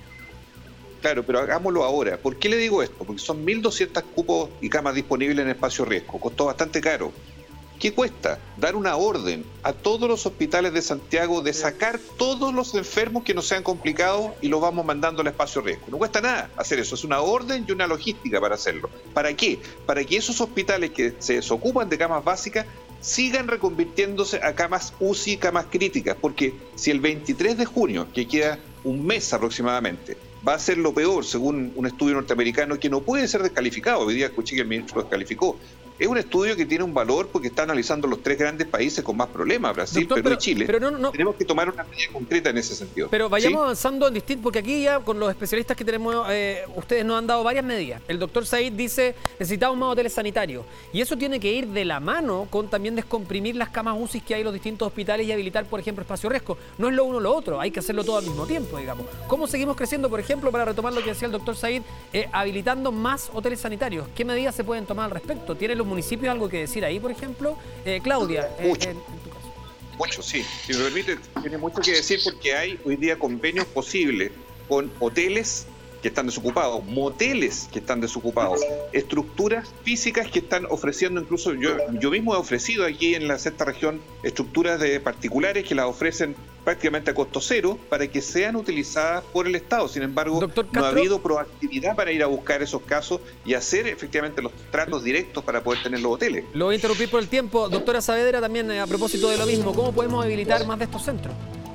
Claro, pero hagámoslo ahora. ¿Por qué le digo esto? Porque son 1.200 cupos y camas disponibles en espacio riesgo. Costó bastante caro. ¿Qué cuesta? Dar una orden a todos los hospitales de Santiago de sacar todos los enfermos que no sean complicados y los vamos mandando al espacio riesgo. No cuesta nada hacer eso, es una orden y una logística para hacerlo. ¿Para qué? Para que esos hospitales que se desocupan de camas básicas sigan reconvirtiéndose a camas UCI, camas críticas, porque si el 23 de junio, que queda un mes aproximadamente, va a ser lo peor, según un estudio norteamericano que no puede ser descalificado, hoy día escuché que el ministro lo descalificó. Es un estudio que tiene un valor porque está analizando los 3 grandes países con más problemas, Brasil, Perú y Chile. Pero tenemos que tomar una medida concreta en ese sentido. Pero vayamos avanzando en distinto, porque aquí ya con los especialistas que tenemos, ustedes nos han dado varias medidas. El doctor Said dice, necesitamos más hoteles sanitarios. Y eso tiene que ir de la mano con también descomprimir las camas UCI que hay en los distintos hospitales y habilitar, por ejemplo, espacio riesgo. No es lo uno o lo otro, hay que hacerlo todo al mismo tiempo, digamos. ¿Cómo seguimos creciendo, por ejemplo, para retomar lo que decía el doctor Said, habilitando más hoteles sanitarios? ¿Qué medidas se pueden tomar al respecto? ¿Tienen los municipios algo que decir ahí, por ejemplo? Claudia, Mucho. en tu caso. Mucho, sí. Si me permite, tiene mucho que decir porque hay hoy día convenios posibles con hoteles que están desocupados, moteles que están desocupados, estructuras físicas que están ofreciendo, incluso yo mismo he ofrecido aquí en la sexta región estructuras de particulares que las ofrecen prácticamente a costo cero para que sean utilizadas por el Estado. Sin embargo, Doctor no ha Castro, habido proactividad para ir a buscar esos casos y hacer efectivamente los tratos directos para poder tener los hoteles. lo voy a interrumpir por el tiempo. Doctora Saavedra, también a propósito de lo mismo, ¿cómo podemos habilitar más de estos centros?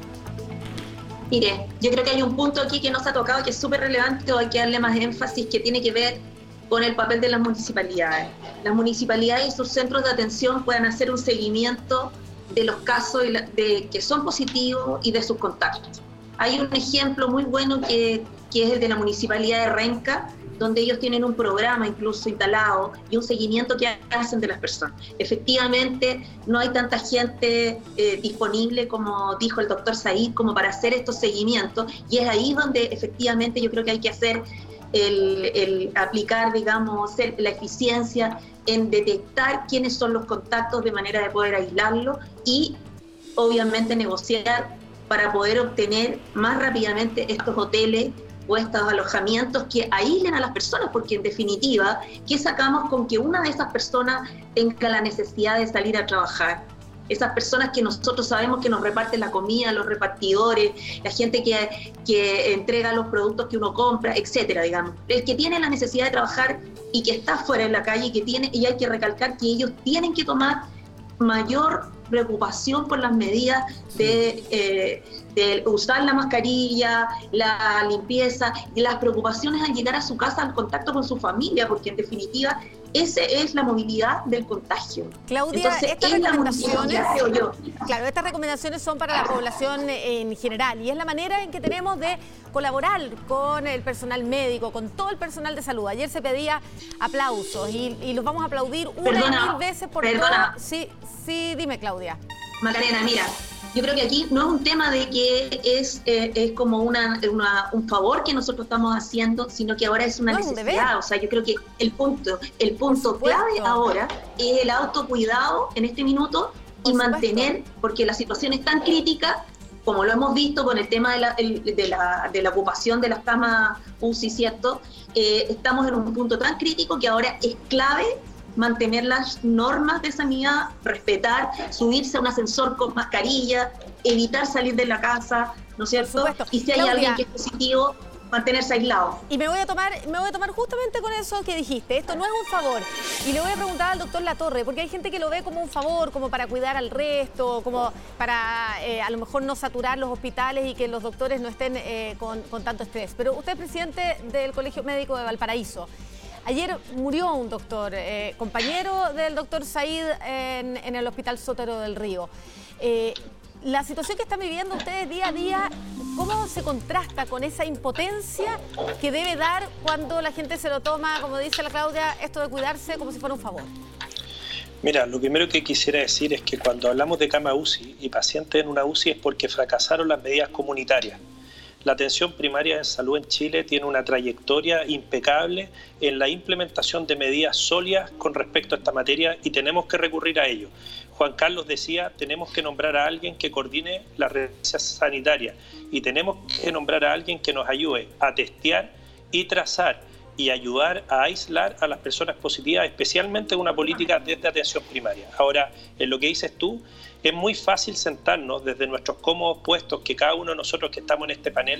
Mire, yo creo que hay un punto aquí que no se ha tocado que es súper relevante, o hay que darle más énfasis, que tiene que ver con el papel de las municipalidades. Las municipalidades y sus centros de atención puedan hacer un seguimiento de los casos que son positivos y de sus contactos. Hay un ejemplo muy bueno que es el de la Municipalidad de Renca, donde ellos tienen un programa incluso instalado y un seguimiento que hacen de las personas. Efectivamente, no hay tanta gente disponible, como dijo el doctor Said, como para hacer estos seguimientos, y es ahí donde efectivamente yo creo que hay que hacer el aplicar, digamos, la eficiencia en detectar quiénes son los contactos de manera de poder aislarlos y obviamente negociar para poder obtener más rápidamente estos hoteles o estos alojamientos que aíslen a las personas, porque en definitiva, ¿qué sacamos con que una de esas personas tenga la necesidad de salir a trabajar? Esas personas que nosotros sabemos que nos reparten la comida, los repartidores, la gente que entrega los productos que uno compra, etcétera, digamos. El que tiene la necesidad de trabajar y que está fuera en la calle, y hay que recalcar que ellos tienen que tomar mayor preocupación por las medidas de usar la mascarilla, la limpieza, y las preocupaciones al llegar a su casa, al contacto con su familia, porque en definitiva esa es la movilidad del contagio. Claudia, entonces, estas es la recomendaciones, creo yo. claro, estas recomendaciones son para la población en general y es la manera en que tenemos de colaborar con el personal médico, con todo el personal de salud. Ayer se pedía aplausos y los vamos a aplaudir una y mil veces por todo. Sí, dime, Claudia. Macarena, mira, yo creo que aquí no es un tema de que es como un favor que nosotros estamos haciendo, sino que ahora es una necesidad. O sea, yo creo que el punto clave ahora es el autocuidado en este minuto y mantener, porque la situación es tan crítica, como lo hemos visto con el tema de la ocupación de las camas UCI, ¿cierto? Estamos en un punto tan crítico que ahora es clave mantener las normas de sanidad, respetar, subirse a un ascensor con mascarilla, evitar salir de la casa, ¿no es cierto? Y si hay alguien que es positivo, mantenerse aislado. Y me voy a tomar justamente con eso que dijiste. Esto no es un favor. Y le voy a preguntar al doctor Latorre, porque hay gente que lo ve como un favor, como para cuidar al resto, como para a lo mejor no saturar los hospitales y que los doctores no estén con tanto estrés. Pero usted es presidente del Colegio Médico de Valparaíso. Ayer murió un doctor, compañero del doctor Said en el Hospital Sotero del Río. La situación que están viviendo ustedes día a día, ¿cómo se contrasta con esa impotencia que debe dar cuando la gente se lo toma, como dice la Claudia, esto de cuidarse como si fuera un favor? Mira, lo primero que quisiera decir es que cuando hablamos de cama UCI y pacientes en una UCI es porque fracasaron las medidas comunitarias. La atención primaria en salud en Chile tiene una trayectoria impecable en la implementación de medidas sólidas con respecto a esta materia y tenemos que recurrir a ello. Juan Carlos decía, tenemos que nombrar a alguien que coordine las redes sanitarias y tenemos que nombrar a alguien que nos ayude a testear y trazar y ayudar a aislar a las personas positivas, especialmente una política desde atención primaria. Ahora, en lo que dices tú, es muy fácil sentarnos desde nuestros cómodos puestos, que cada uno de nosotros que estamos en este panel,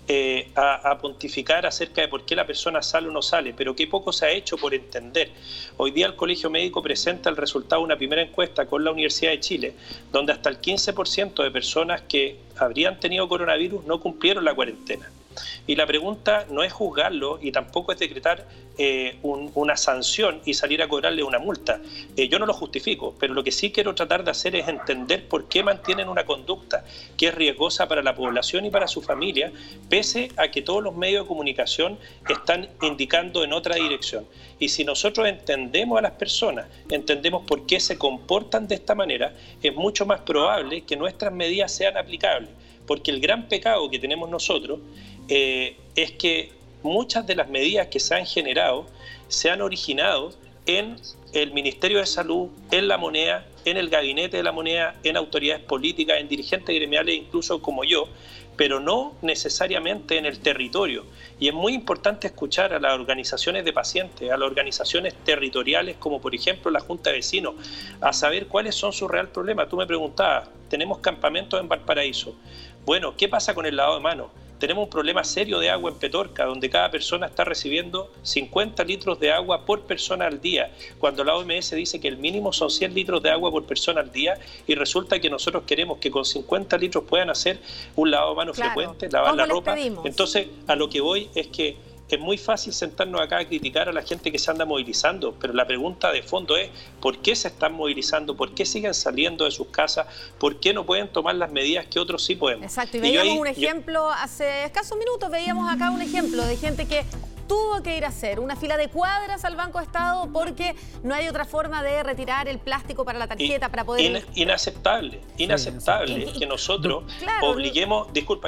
a pontificar acerca de por qué la persona sale o no sale, pero qué poco se ha hecho por entender. Hoy día el Colegio Médico presenta el resultado de una primera encuesta con la Universidad de Chile, donde hasta el 15% de personas que habrían tenido coronavirus no cumplieron la cuarentena. Y la pregunta no es juzgarlo y tampoco es decretar una sanción y salir a cobrarle una multa. Yo no lo justifico, pero lo que sí quiero tratar de hacer es entender por qué mantienen una conducta que es riesgosa para la población y para su familia, pese a que todos los medios de comunicación están indicando en otra dirección. Y si nosotros entendemos a las personas, entendemos por qué se comportan de esta manera, es mucho más probable que nuestras medidas sean aplicables. Porque el gran pecado que tenemos nosotros es que muchas de las medidas que se han generado se han originado en el Ministerio de Salud, en la moneda, en el gabinete de la moneda, en autoridades políticas, en dirigentes gremiales, incluso como yo, pero no necesariamente en el territorio. Y es muy importante escuchar a las organizaciones de pacientes, a las organizaciones territoriales, como por ejemplo la Junta de Vecinos, a saber cuáles son sus reales problemas. Tú me preguntabas, tenemos campamentos en Valparaíso. Bueno, ¿qué pasa con el lavado de manos? Tenemos un problema serio de agua en Petorca, donde cada persona está recibiendo 50 litros de agua por persona al día, cuando la OMS dice que el mínimo son 100 litros de agua por persona al día, y resulta que nosotros queremos que con 50 litros puedan hacer un lavado de manos frecuente, lavar la ropa. Entonces, a lo que voy es que es muy fácil sentarnos acá a criticar a la gente que se anda movilizando, pero la pregunta de fondo es ¿por qué se están movilizando? ¿Por qué siguen saliendo de sus casas? ¿Por qué no pueden tomar las medidas que otros sí podemos? Exacto, y veíamos un ejemplo, hace escasos minutos veíamos acá un ejemplo de gente que tuvo que ir a hacer una fila de cuadras al Banco Estado porque no hay otra forma de retirar el plástico para la tarjeta, para poder... Inaceptable que nosotros obliguemos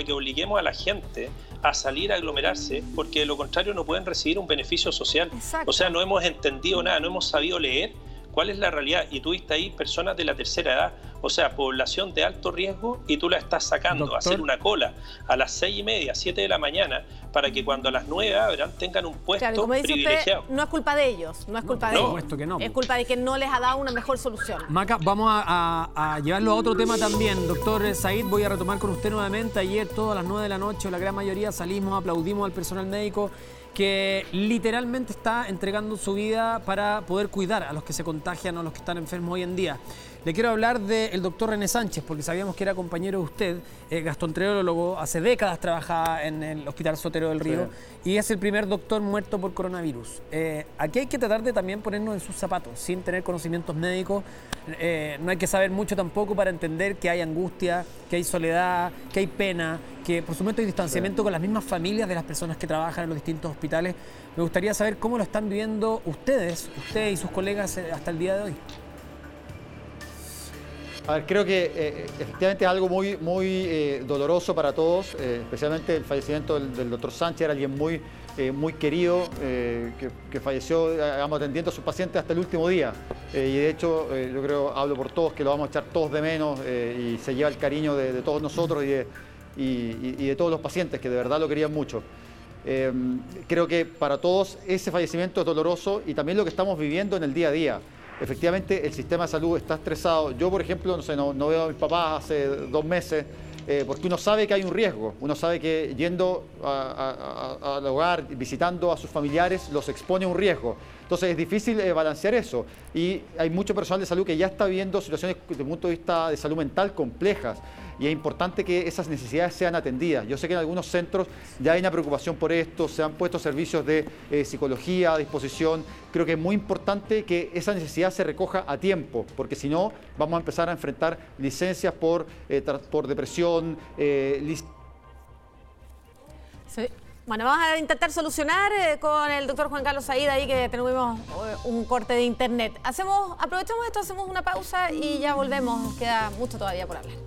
a la gente a salir a aglomerarse, porque de lo contrario no pueden recibir un beneficio social. Exacto. O sea, no hemos entendido nada, no hemos sabido leer cuál es la realidad. Y tú viste ahí personas de la tercera edad, o sea, población de alto riesgo, y tú la estás sacando a hacer una cola a las 6:30, 7 de la mañana, para que cuando a las 9 abran tengan un puesto como dice privilegiado. Usted, no es culpa de ellos, no es culpa de ellos. Que no. Es culpa de que no les ha dado una mejor solución. Maca, vamos a llevarlo a otro tema también. Doctor Said, voy a retomar con usted nuevamente. Ayer, todas las 9 de la noche, la gran mayoría salimos, aplaudimos al personal médico que literalmente está entregando su vida para poder cuidar a los que se contagian o a los que están enfermos hoy en día. Le quiero hablar del doctor René Sánchez, porque sabíamos que era compañero de usted, gastroenterólogo, hace décadas trabajaba en el Hospital Sotero del Río, y es el primer doctor muerto por coronavirus. Aquí hay que tratar de también ponernos en sus zapatos, sin tener conocimientos médicos. No hay que saber mucho tampoco para entender que hay angustia, que hay soledad, que hay pena, que por supuesto hay distanciamiento con las mismas familias de las personas que trabajan en los distintos hospitales. Me gustaría saber cómo lo están viviendo usted y sus colegas hasta el día de hoy. A ver, creo que efectivamente es algo muy doloroso para todos, especialmente el fallecimiento del doctor Sánchez. Era alguien muy querido, que falleció, digamos, atendiendo a sus pacientes hasta el último día. Y de hecho, yo creo, hablo por todos, que lo vamos a echar todos de menos, y se lleva el cariño de todos nosotros y de todos los pacientes, que de verdad lo querían mucho. Creo que para todos ese fallecimiento es doloroso, y también lo que estamos viviendo en el día a día. Efectivamente, el sistema de salud está estresado. Yo, por ejemplo, no veo a mis papás hace 2 meses, porque uno sabe que hay un riesgo. Uno sabe que yendo al hogar, visitando a sus familiares, los expone a un riesgo. Entonces es difícil balancear eso. Y hay mucho personal de salud que ya está viviendo situaciones desde el punto de vista de salud mental complejas. Y es importante que esas necesidades sean atendidas. Yo sé que en algunos centros ya hay una preocupación por esto, se han puesto servicios de psicología a disposición. Creo que es muy importante que esa necesidad se recoja a tiempo, porque si no vamos a empezar a enfrentar licencias por depresión. Sí. Bueno, vamos a intentar solucionar con el doctor Juan Carlos Said ahí, que tuvimos un corte de internet. Aprovechamos esto, hacemos una pausa y ya volvemos. Nos queda mucho todavía por hablar.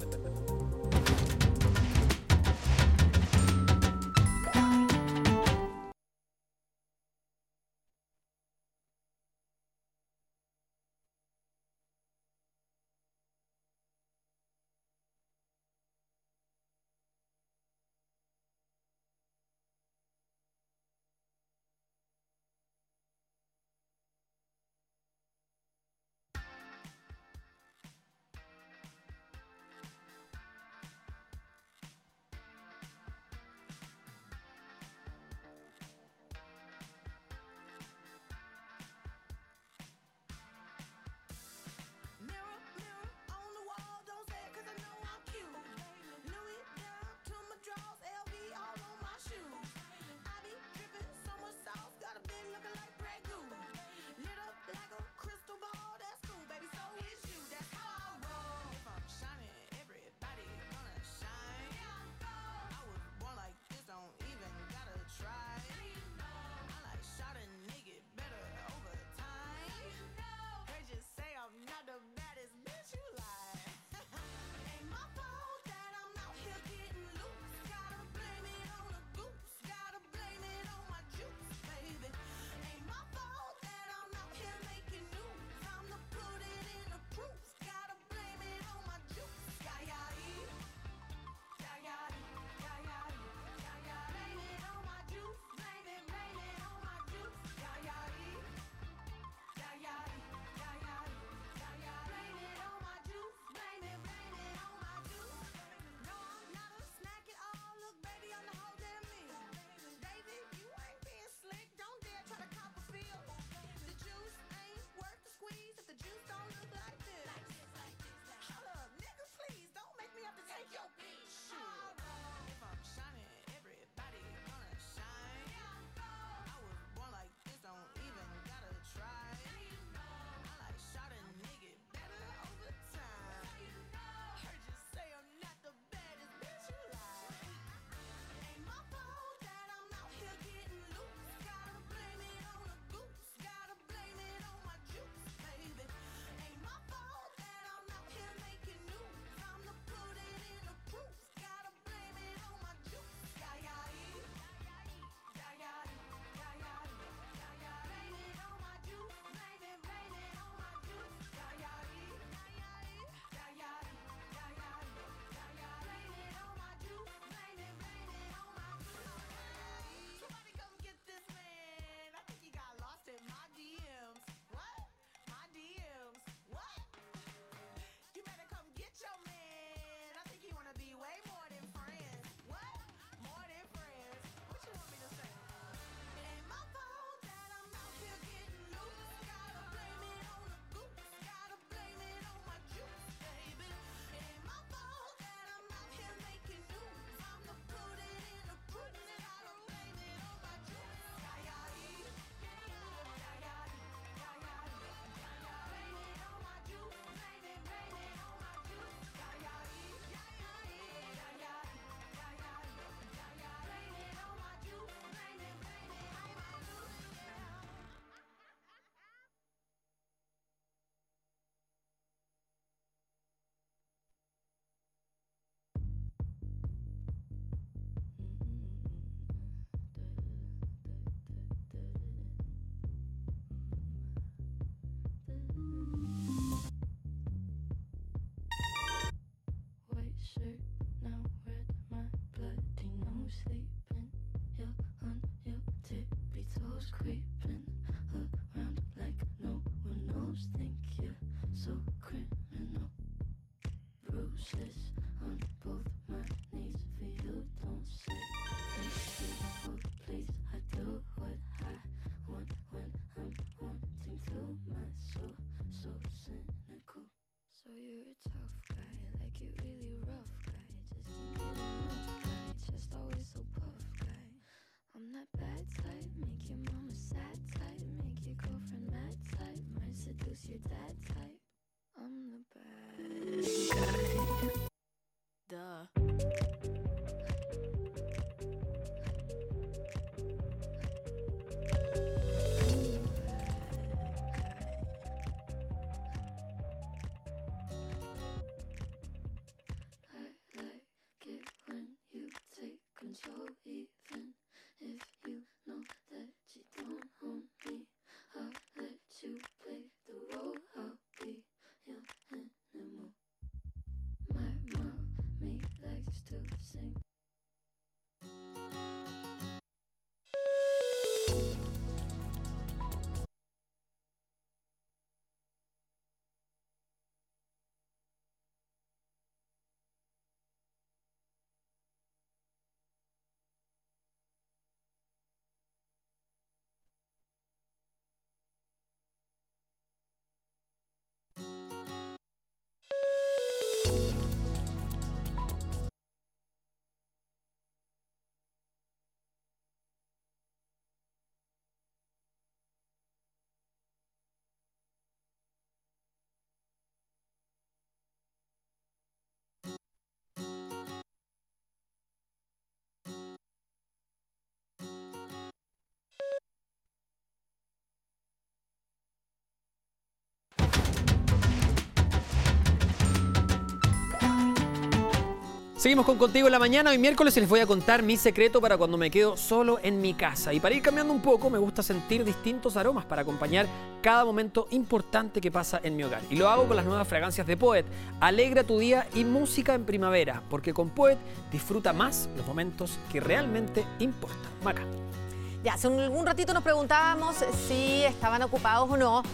Seguimos con Contigo en la Mañana. Hoy miércoles les voy a contar mi secreto para cuando me quedo solo en mi casa. Y para ir cambiando un poco, me gusta sentir distintos aromas para acompañar cada momento importante que pasa en mi hogar. Y lo hago con las nuevas fragancias de Poet. Alegra tu día y música en primavera, porque con Poet disfruta más los momentos que realmente importan. Maca. Ya, hace un ratito nos preguntábamos si estaban ocupados o no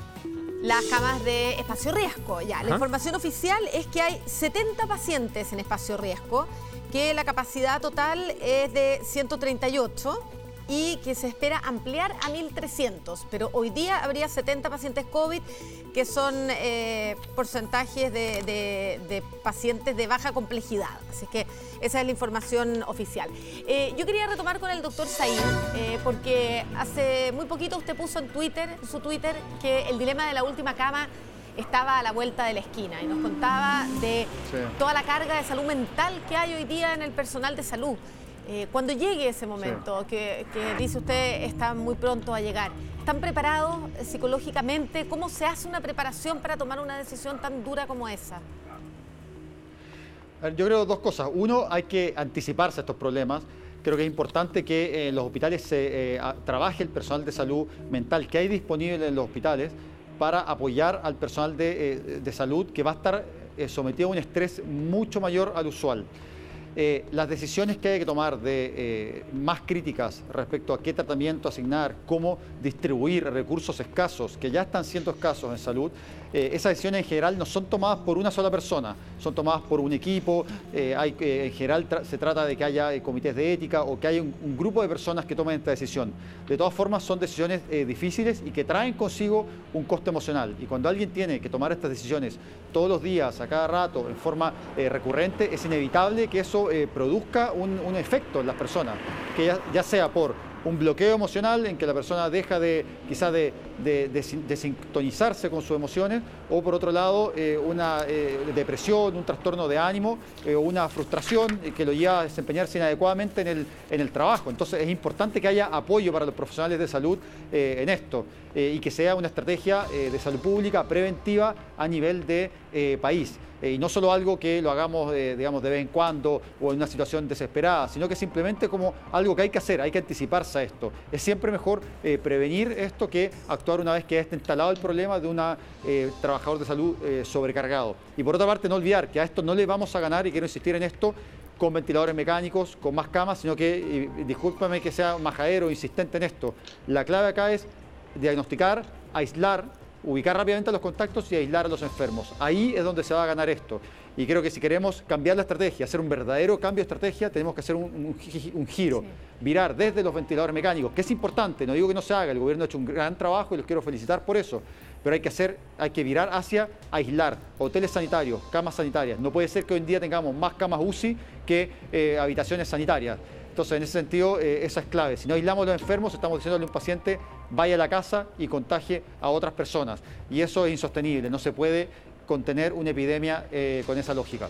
las camas de espacio riesgo. Ya, la información oficial es que hay 70 pacientes en espacio riesgo, que la capacidad total es de 138 y que se espera ampliar a 1.300. Pero hoy día habría 70 pacientes COVID, que son porcentajes de pacientes de baja complejidad. Así que esa es la información oficial. Yo quería retomar con el doctor Said, porque hace muy poquito usted puso en su Twitter, que el dilema de la última cama estaba a la vuelta de la esquina y nos contaba de toda la carga de salud mental que hay hoy día en el personal de salud. Cuando llegue ese momento, que dice usted está muy pronto a llegar, ¿están preparados psicológicamente? ¿Cómo se hace una preparación para tomar una decisión tan dura como esa? Yo creo dos cosas. Uno, hay que anticiparse a estos problemas. Creo que es importante que en los hospitales se trabaje el personal de salud mental que hay disponible en los hospitales para apoyar al personal de salud que va a estar sometido a un estrés mucho mayor al usual. Las decisiones que hay que tomar más críticas respecto a qué tratamiento asignar, cómo distribuir recursos escasos, que ya están siendo escasos en salud, esas decisiones en general no son tomadas por una sola persona, son tomadas por un equipo. En general se trata de que haya comités de ética o que haya un grupo de personas que tomen esta decisión. De todas formas, son decisiones difíciles y que traen consigo un costo emocional. Y cuando alguien tiene que tomar estas decisiones todos los días, a cada rato, en forma recurrente, es inevitable que eso produzca un efecto en las personas, que ya sea por un bloqueo emocional en que la persona deja quizás de sintonizarse con sus emociones, o por otro lado una depresión, un trastorno de ánimo, una frustración que lo lleva a desempeñarse inadecuadamente en el trabajo. Entonces es importante que haya apoyo para los profesionales de salud en esto, y que sea una estrategia de salud pública preventiva a nivel de país. Y no solo algo que lo hagamos, digamos, de vez en cuando o en una situación desesperada, sino que simplemente como algo que hay que hacer, hay que anticiparse a esto. Es siempre mejor prevenir esto que actuar una vez que esté instalado el problema de un trabajador de salud sobrecargado. Y por otra parte, no olvidar que a esto no le vamos a ganar, y quiero insistir en esto, con ventiladores mecánicos, con más camas, sino que, discúlpame que sea majadero, insistente en esto, la clave acá es diagnosticar, aislar, ubicar rápidamente a los contactos y aislar a los enfermos. Ahí es donde se va a ganar esto. Y creo que si queremos cambiar la estrategia, hacer un verdadero cambio de estrategia, tenemos que hacer un giro, virar desde los ventiladores mecánicos, que es importante, no digo que no se haga, el gobierno ha hecho un gran trabajo y los quiero felicitar por eso, pero hay que virar hacia aislar, hoteles sanitarios, camas sanitarias. No puede ser que hoy en día tengamos más camas UCI que habitaciones sanitarias. Entonces, en ese sentido, esa es clave. Si no aislamos a los enfermos, estamos diciéndole a un paciente, vaya a la casa y contagie a otras personas. Y eso es insostenible. No se puede contener una epidemia con esa lógica.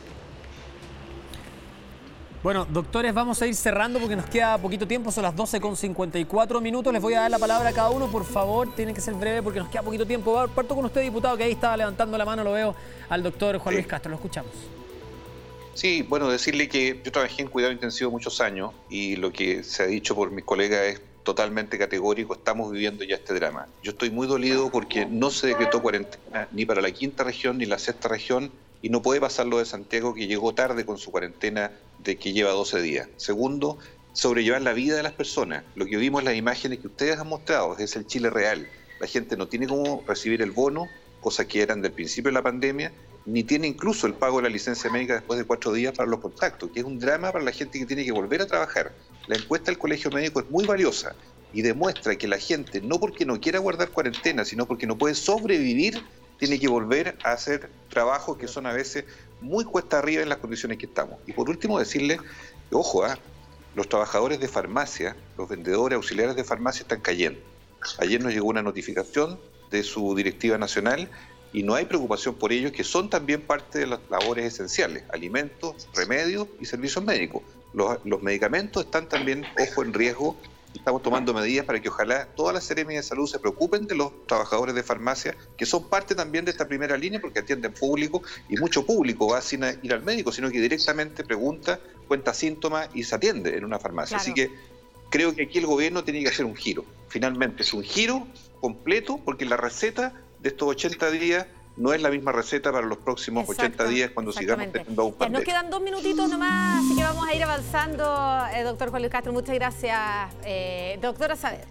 Bueno, doctores, vamos a ir cerrando porque nos queda poquito tiempo. Son las 12:54 minutos. Les voy a dar la palabra a cada uno. Por favor, tiene que ser breve porque nos queda poquito tiempo. Parto con usted, diputado, que ahí estaba levantando la mano. Lo veo al doctor Juan Luis Castro. Lo escuchamos. Sí, bueno, decirle que yo trabajé en cuidado intensivo muchos años y lo que se ha dicho por mis colegas es totalmente categórico. Estamos viviendo ya este drama. Yo estoy muy dolido porque no se decretó cuarentena ni para la quinta región ni la sexta región y no puede pasar lo de Santiago, que llegó tarde con su cuarentena de que lleva 12 días. Segundo, sobrellevar la vida de las personas. Lo que vimos en las imágenes que ustedes han mostrado es el Chile real. La gente no tiene cómo recibir el bono, cosas que eran del principio de la pandemia, ni tiene incluso el pago de la licencia médica después de 4 días para los contactos, que es un drama para la gente que tiene que volver a trabajar. La encuesta del Colegio Médico es muy valiosa y demuestra que la gente, no porque no quiera guardar cuarentena, sino porque no puede sobrevivir, tiene que volver a hacer trabajos que son a veces muy cuesta arriba en las condiciones que estamos. Y por último decirles, ojo, los trabajadores de farmacia, los vendedores auxiliares de farmacia están cayendo. Ayer nos llegó una notificación de su directiva nacional y no hay preocupación por ellos, que son también parte de las labores esenciales, alimentos, remedios y servicios médicos. Los medicamentos están también, ojo, en riesgo. Estamos tomando medidas para que ojalá todas las seremias de salud se preocupen de los trabajadores de farmacia, que son parte también de esta primera línea, porque atienden público, y mucho público va sin ir al médico, sino que directamente pregunta, cuenta síntomas y se atiende en una farmacia. Claro. Así que creo que aquí el gobierno tiene que hacer un giro. Finalmente es un giro completo, porque la receta de estos 80 días no es la misma receta para los próximos 80 días cuando sigamos teniendo un pandemia. Nos quedan 2 minutitos nomás, así que vamos a ir avanzando. Doctor Juan Luis Castro, muchas gracias. Doctora Saavedra.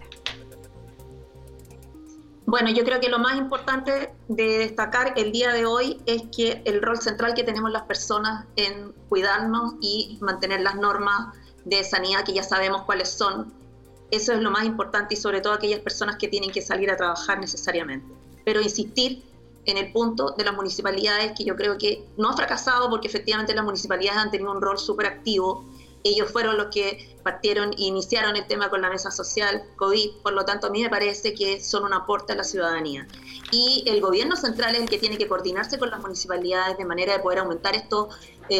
Bueno, yo creo que lo más importante de destacar el día de hoy es que el rol central que tenemos las personas en cuidarnos y mantener las normas de sanidad, que ya sabemos cuáles son, eso es lo más importante, y sobre todo aquellas personas que tienen que salir a trabajar necesariamente. Pero insistir en el punto de las municipalidades, que yo creo que no ha fracasado, porque efectivamente las municipalidades han tenido un rol súper activo. Ellos fueron los que partieron e iniciaron el tema con la mesa social COVID, por lo tanto a mí me parece que son un aporte a la ciudadanía. Y el gobierno central es el que tiene que coordinarse con las municipalidades de manera de poder aumentar estos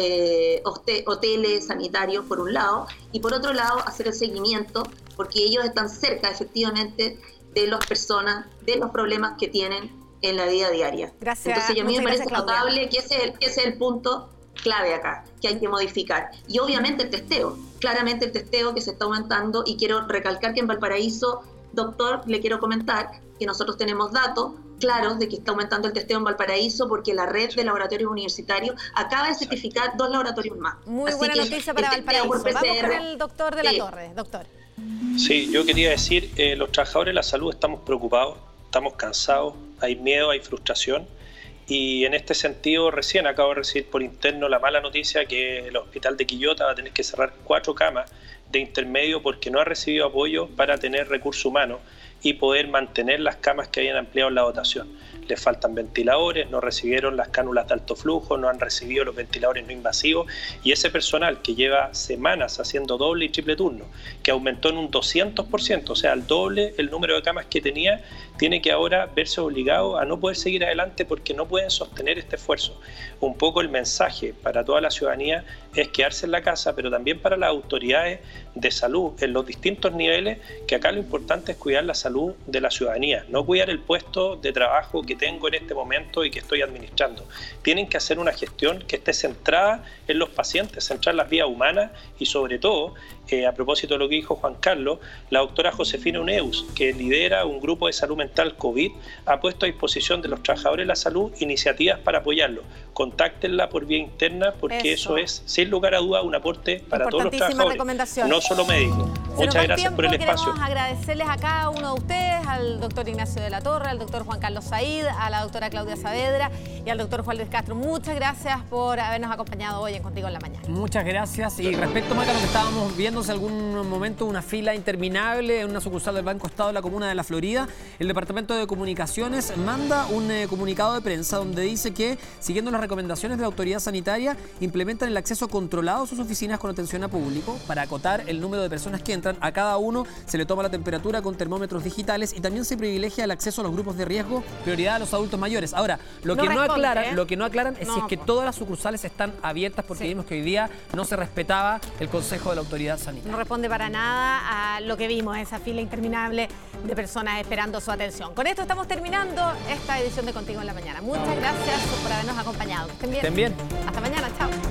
hoteles sanitarios por un lado, y por otro lado hacer el seguimiento, porque ellos están cerca efectivamente de las personas, de los problemas que tienen en la vida diaria. Gracias. Entonces a mí me parece notable que ese es el punto clave acá, que hay que modificar. Y obviamente el testeo, claramente el testeo que se está aumentando, y quiero recalcar que en Valparaíso, doctor, le quiero comentar que nosotros tenemos datos claros de que está aumentando el testeo en Valparaíso, porque la red de laboratorios universitarios acaba de certificar 2 laboratorios más. Muy buena noticia para Valparaíso. Vamos con el doctor de la Torre. Doctor. Sí, yo quería decir, los trabajadores de la salud estamos preocupados, estamos cansados, hay miedo, hay frustración, y en este sentido recién acabo de recibir por interno la mala noticia que el hospital de Quillota va a tener que cerrar 4 camas de intermedio porque no ha recibido apoyo para tener recursos humanos y poder mantener las camas que hayan ampliado en la dotación. Les faltan ventiladores, no recibieron las cánulas de alto flujo, no han recibido los ventiladores no invasivos, y ese personal que lleva semanas haciendo doble y triple turno, que aumentó en un 200%, o sea, al doble el número de camas que tenía, tiene que ahora verse obligado a no poder seguir adelante porque no pueden sostener este esfuerzo. Un poco el mensaje para toda la ciudadanía es quedarse en la casa, pero también para las autoridades de salud en los distintos niveles, que acá lo importante es cuidar la salud de la ciudadanía, no cuidar el puesto de trabajo que tengo en este momento y que estoy administrando. Tienen que hacer una gestión que esté centrada en los pacientes, centrar las vías humanas, y sobre todo, a propósito de lo que dijo Juan Carlos, la doctora Josefina Uneus, que lidera un grupo de salud mental COVID, ha puesto a disposición de los trabajadores de la salud iniciativas para apoyarlo. Contáctenla por vía interna, porque eso es, sin lugar a duda, un aporte para todos los trabajadores, no solo médicos. Muchas gracias por el espacio. Queremos agradecerles a cada uno de ustedes, al doctor Ignacio de la Torre, al doctor Juan Carlos Said, a la doctora Claudia Saavedra y al doctor Juan Luis Castro. Muchas gracias por habernos acompañado hoy en Contigo en la Mañana. Muchas gracias. Y respecto, Maca, a lo que estábamos viendo hace algún momento, una fila interminable en una sucursal del Banco Estado de la Comuna de La Florida, el Departamento de Comunicaciones manda un comunicado de prensa donde dice que, siguiendo las recomendaciones de la autoridad sanitaria, implementan el acceso controlado a sus oficinas con atención a público para acotar el número de personas que entran. A cada uno se le toma la temperatura con termómetros digitales y también se privilegia el acceso a los grupos de riesgo, prioridad a los adultos mayores. Ahora, lo que no aclaran es si es que todas las sucursales están abiertas, porque vimos que hoy día no se respetaba el consejo de la autoridad sanitaria. No responde para nada a lo que vimos, esa fila interminable de personas esperando su atención. Con esto estamos terminando esta edición de Contigo en la Mañana. Muchas gracias por habernos acompañado. Estén bien. Estén bien. Hasta mañana. Chao.